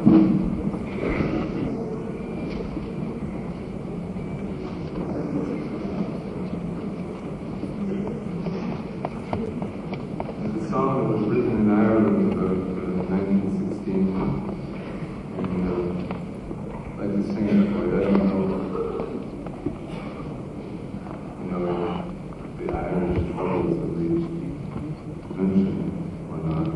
The song was written in Ireland about 1916, and I'd like to sing it for you. I don't know, the Irish troubles that we mentioned or not.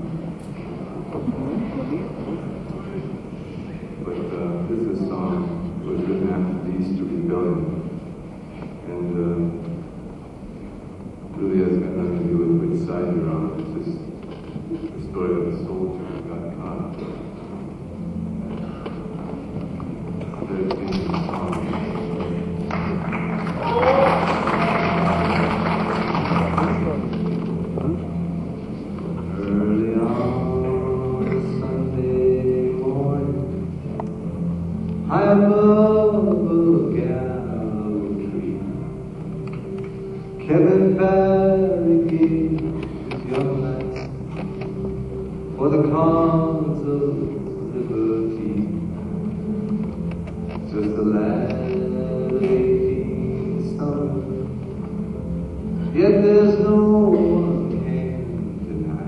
But this is a song that was written after the Easter Rebellion, and really has got nothing to do with which side you're on. It's just the story of a soldier who got caught. Very famous song. Early on a Sunday morning, high above a gallows tree, Kevin barricades his young life for the cause of liberty. Just a lad of 18 summer, yet there's no one can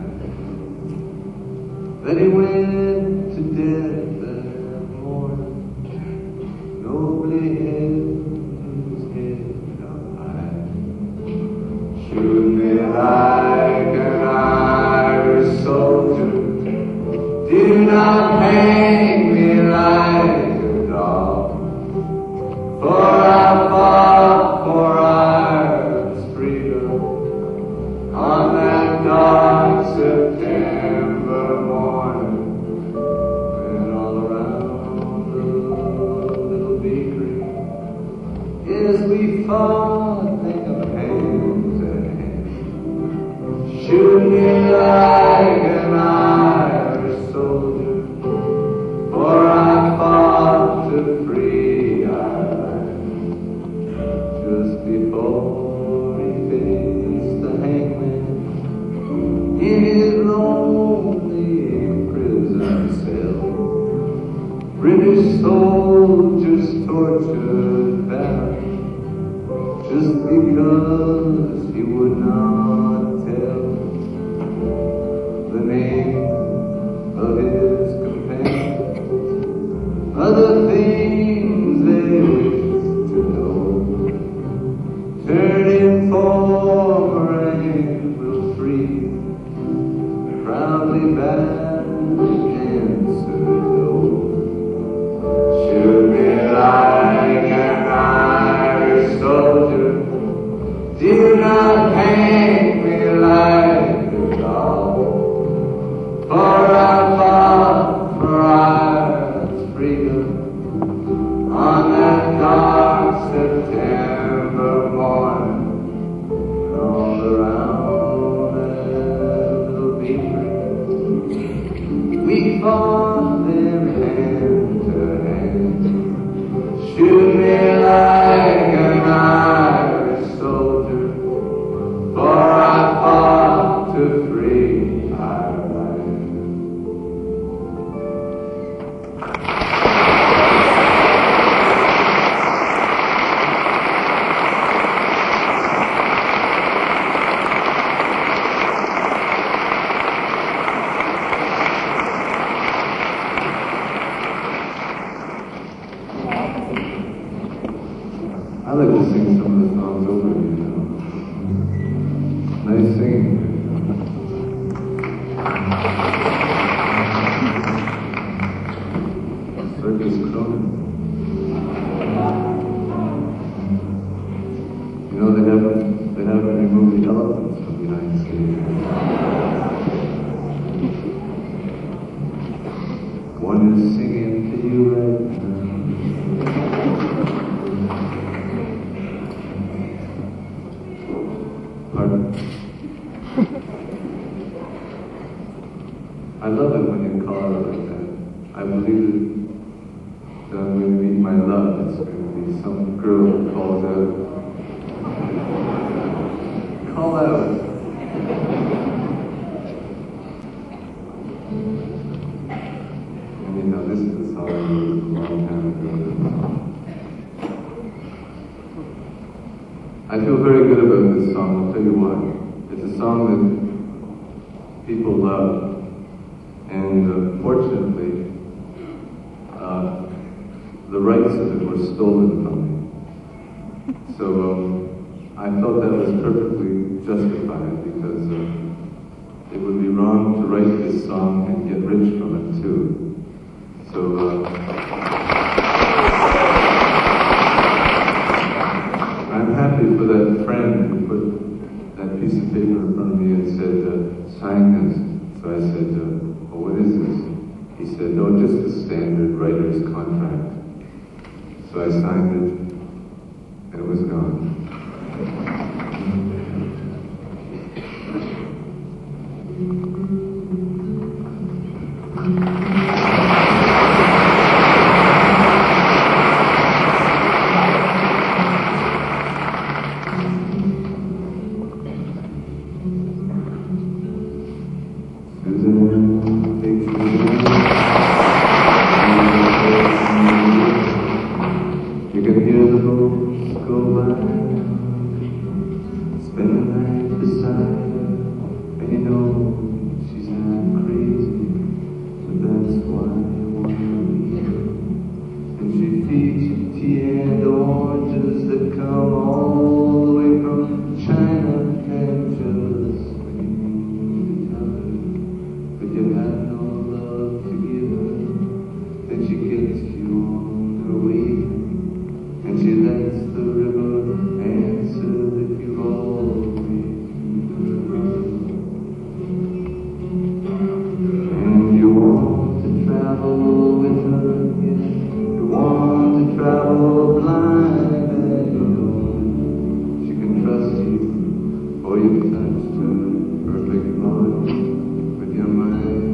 deny that he went to death that morning, nobly held his head up high. Shoot me like an Irish soldier, do not hang me like a dog, for I fought for Ireland's freedom on that dark September morning, when all around the little bakery, yes, we fought hand to hand. Shoot me like an Irish soldier, for I fought to free Ireland. Just before he faced the hangman in his lonely prison cell, British soldiers tortured Barry just because he would not tell the name of his companions, other things they wished to know. Turn informer and will free, proudly back answer no. Shoot me like an Irish soldier, do not hang me like a dog, for I fought for Ireland's freedom on that dark September morning, and all around that little bakery, we fought them hand to hand. Shoot me like an Irish soldier, for I fought to free Ireland. I like to sing some of the songs over again. Nice singing. Circus Cronin. You know, they haven't removed the elephants from the United States. One is singing to you right now. Pardon? I love it when you call it like that. I believe that I'm going to meet my love. It's going to be some girl who calls out. Call out. And Anyhow, this is the song I wrote a long time ago. I feel very good about this song, I'll tell you why. It's a song that people love, and fortunately, the rights of it were stolen from me. So I felt that was perfectly justified, because it would be wrong to write this song and get rich from it too. So I'm happy for that friend who put that piece of paper in front of me and said, sign this. So I said, well, what is this? He said, no, just a standard writer's contract. So I signed it, and it was gone. You can hear the boats go by, spend the night beside her, and you know she's not crazy, but that's why you want to be her. And she feeds you tea and oranges that come all the way from China, and just tell her, but you have no love to give her. Then she gets you on her way, and she lets the river answer that you've always heard. And you want to travel with her, yes. You want to travel blind, and you know she can trust you, for you've touched her perfect heart with your mind.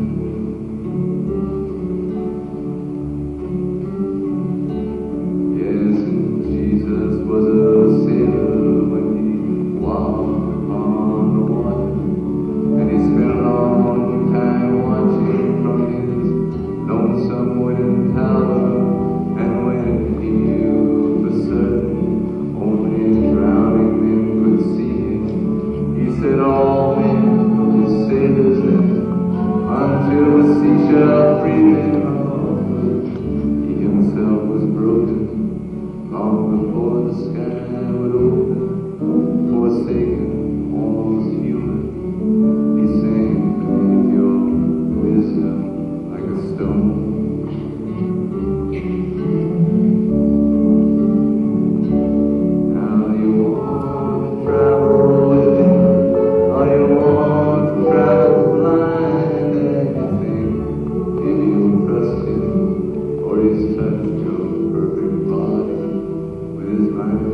Yes, and Jesus was a sailor when he walked upon the water, and he spent a long time watching from his lonesome wooden tower. And when he knew for certain only drowning men could see him, he said, all men will be sailors then, until the sea shall free them. He himself was broken long before the sky would open, forsaken, almost human. He sank beneath your wisdom like a stone. Now you want to travel with him, or you want to travel blind, and you think maybe you'll trust him, for he's touched your perfect body with his mind.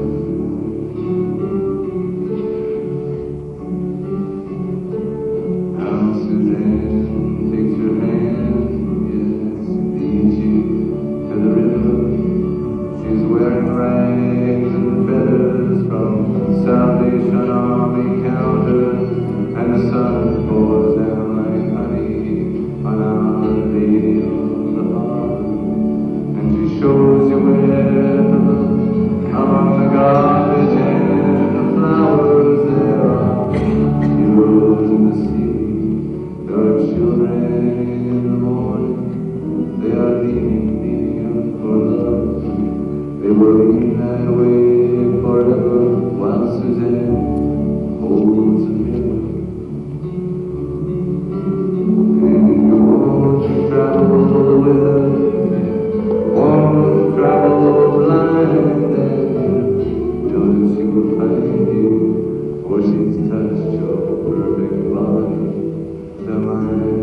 Now Suzanne takes your hand, yes, and leads you to the river. She's wearing rags and feathers from Salvation Army counters, and the sun pours down like honey on Our Lady of the Harbor. And she shows you where to look among the garbage and the flowers. There are heroes in the sea, there are children in the morning. They are leaning for love. They were leaning that way forever, while Suzanne holds a mirror. And you want to travel with her, want to travel blind, and know that she will find you, for she's touched your perfect body, the mind.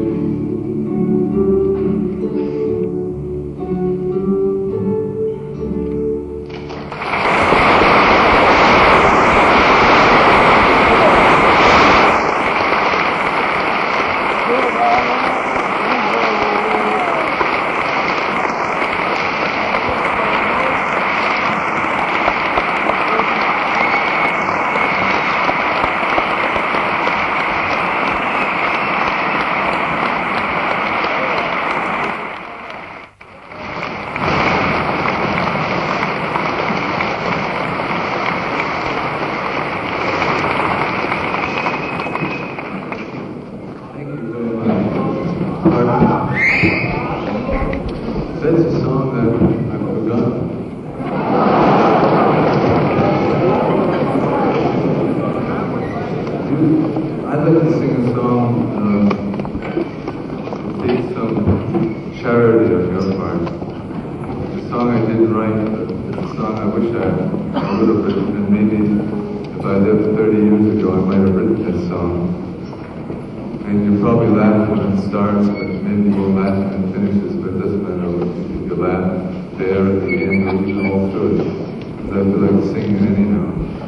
song I wish I would have written, and maybe if I lived 30 years ago, I might have written this song. And you probably laugh when it starts, but maybe you won't laugh when it finishes, but it doesn't matter. If you laugh there at the end, you'll be all through it. Because I feel like singing anyhow.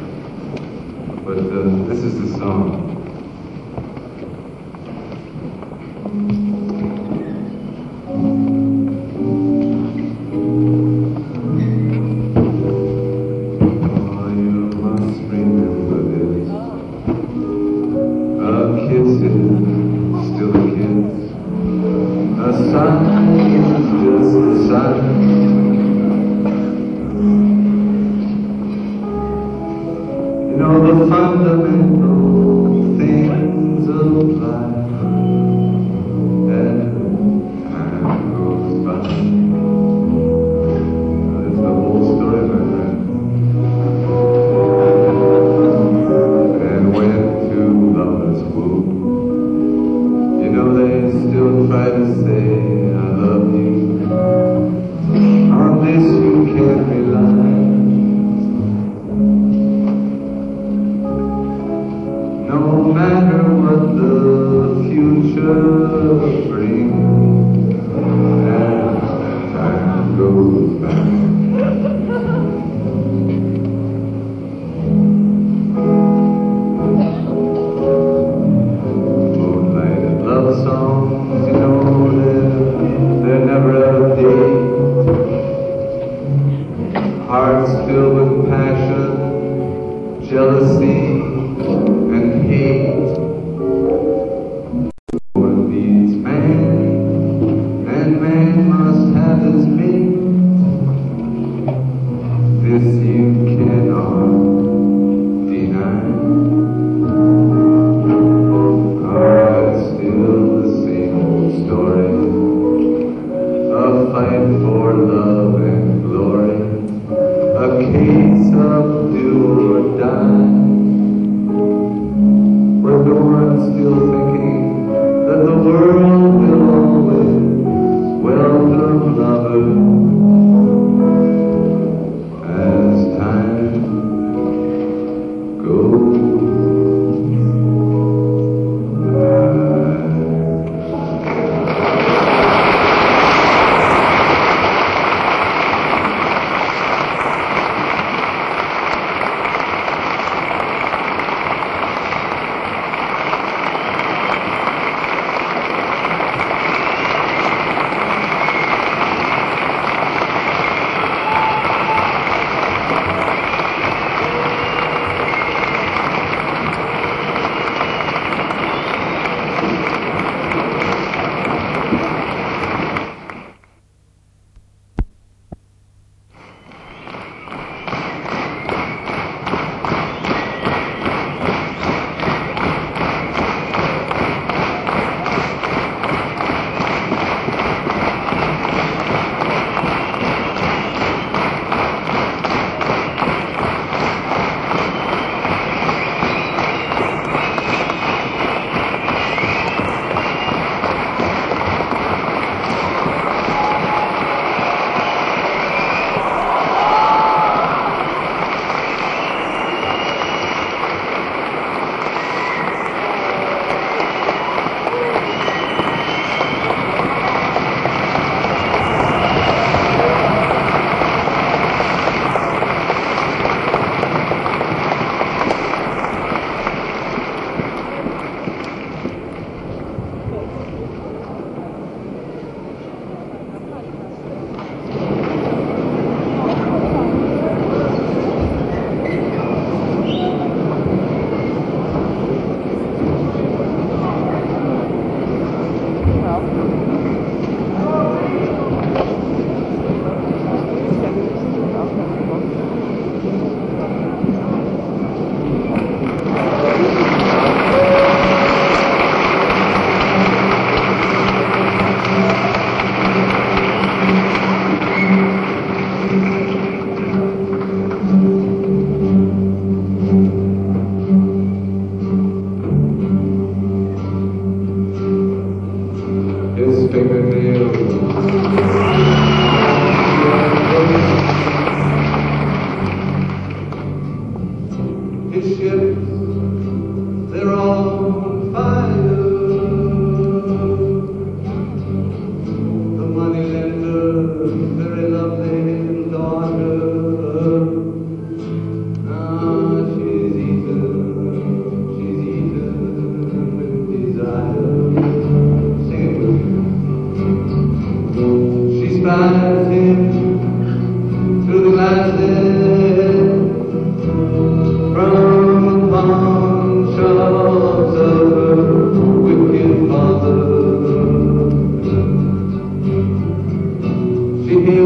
But this is the song. You know the fundamental things of life as time goes by. That's the whole story, my friend. And when two lovers woo, you know they still try to say I love you. On this you can't rely. No matter what the future brings, as time goes by. Moonlighted love songs, you know, they're never out of date. Hearts filled with passion, jealousy, and hate. One needs man, and man must have his mate. This you cannot deny. It's still the same old story, a fight for love and glory, a case of do or die. But no one's still thinking that the world will always welcome lovers as time goes by.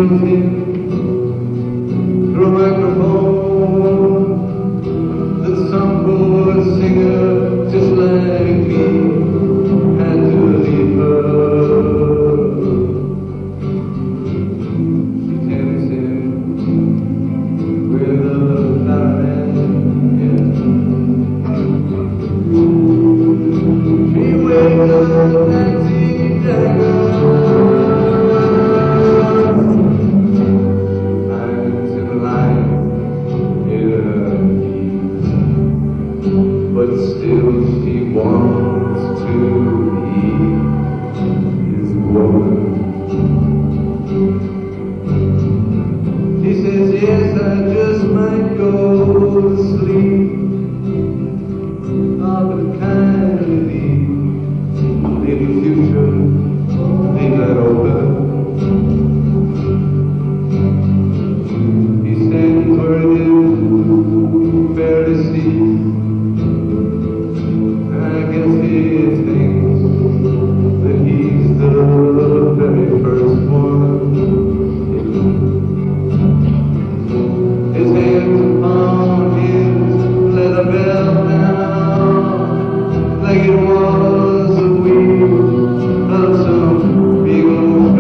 pointing through a microphone that some poor singer just like me had to leave her. She tempts him with a clarinet, yeah. She wakes up Nancy Dagger. Finds him lying in her knees, but still she wants to be his woman. He says, yes, I just might go to sleep. Oh, but kindly leave the future, leave that open. He stands where it is, barely sees. I guess he thinks that he's the very first one. His hands upon his leather belt now, like it was the wheel of some big old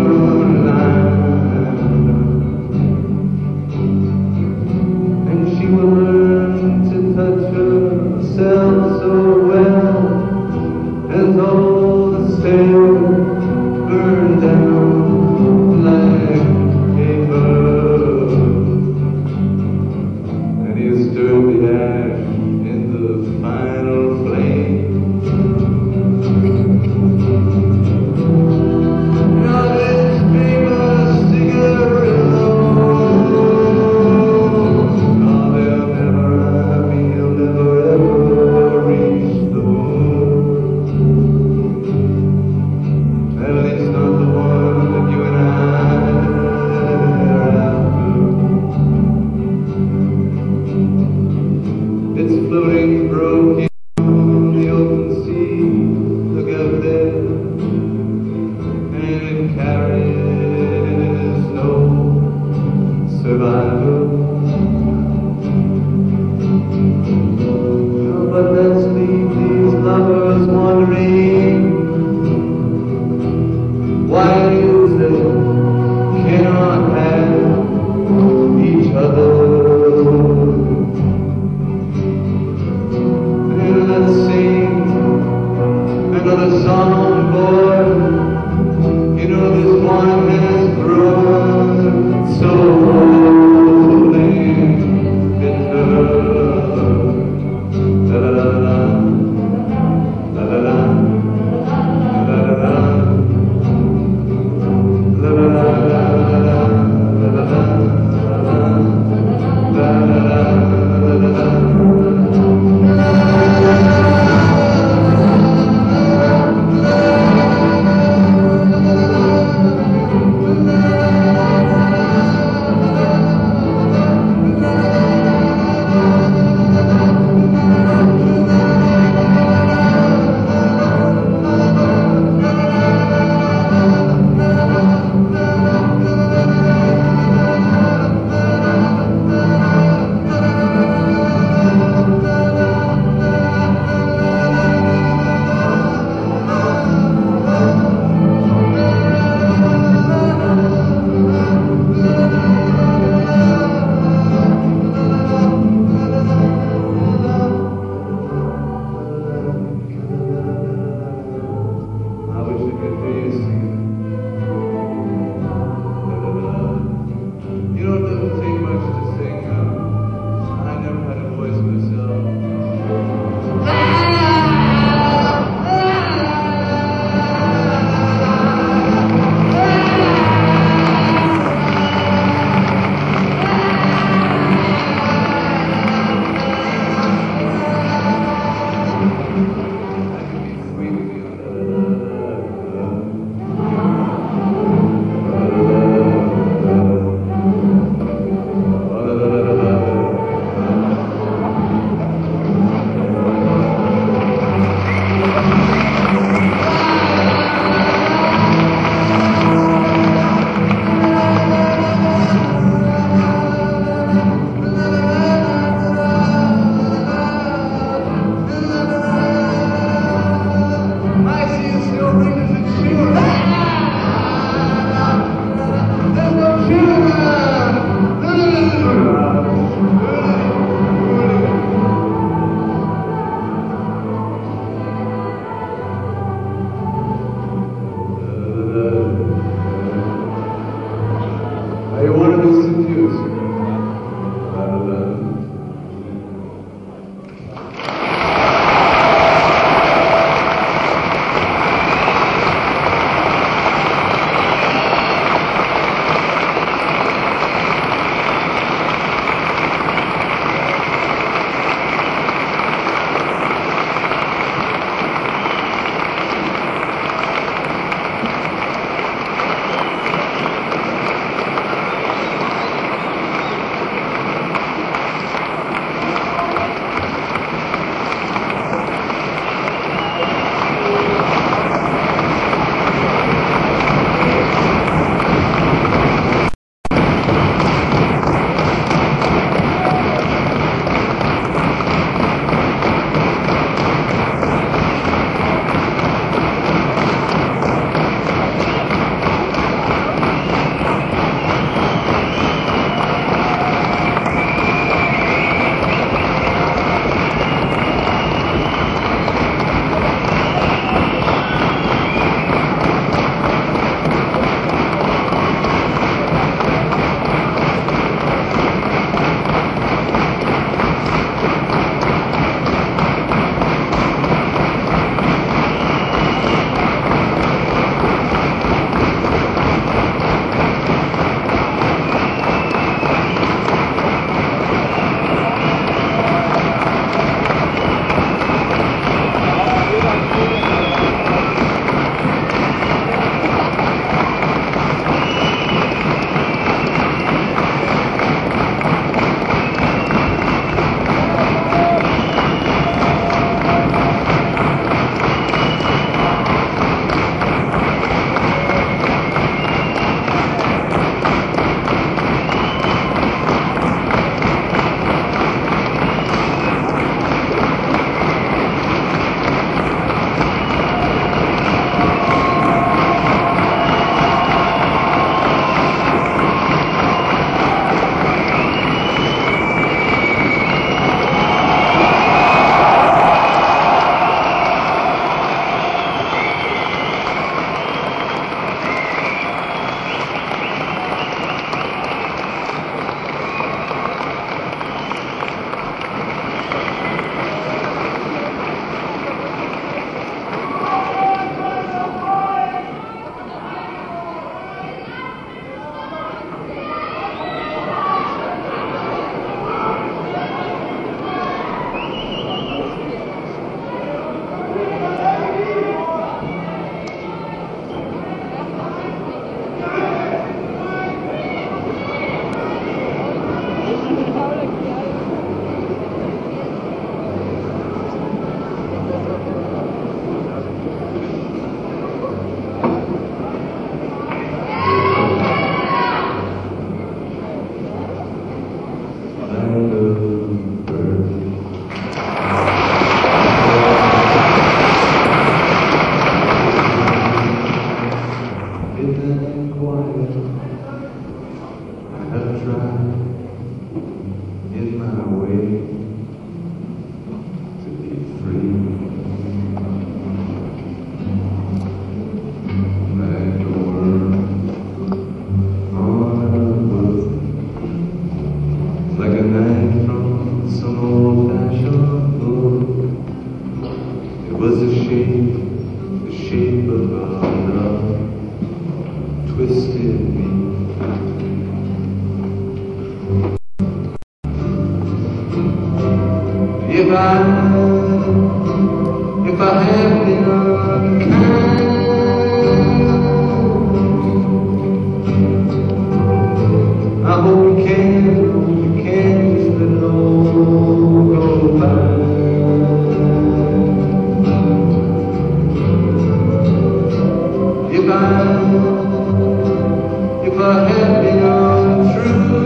fine if I had been untrue.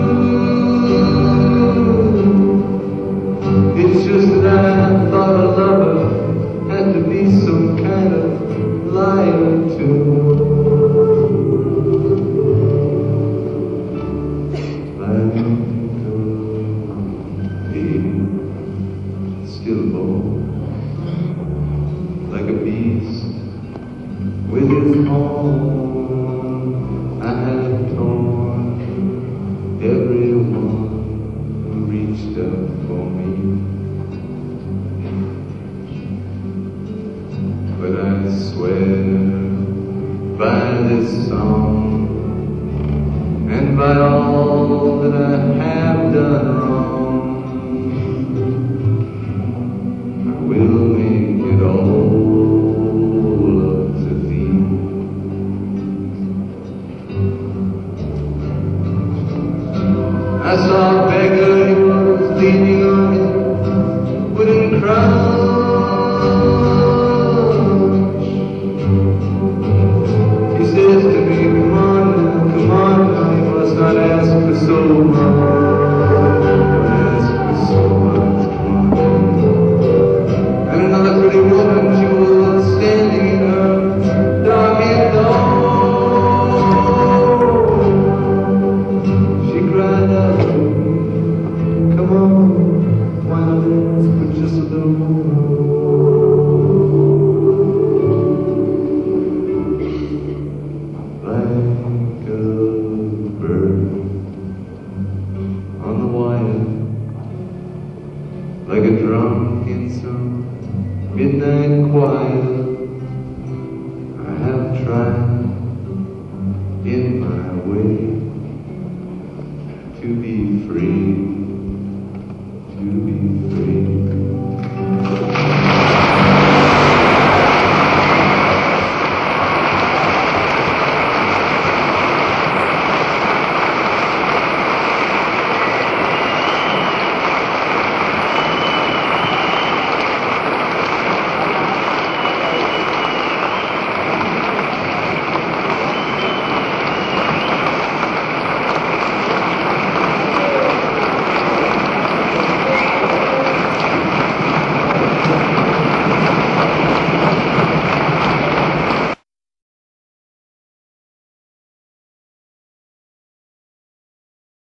It's just that I thought a lover had to be some kind of liar too. Still born like a beast with his horn. I have torn everyone who reached up for me, but I swear by this song and by all that I have done wrong, we'll make it all up to thee. I saw a beggar, he was leaning on his wooden crutch. He says to me, come on now, you must not ask for so much. Don't ask for so much, come on. And another pretty woman, she was standing in her dark-haired door. She cried out, come on, why not ask for just a little more? Like a bird on the wire, like a drum in some midnight choir, I have tried in my way to be free.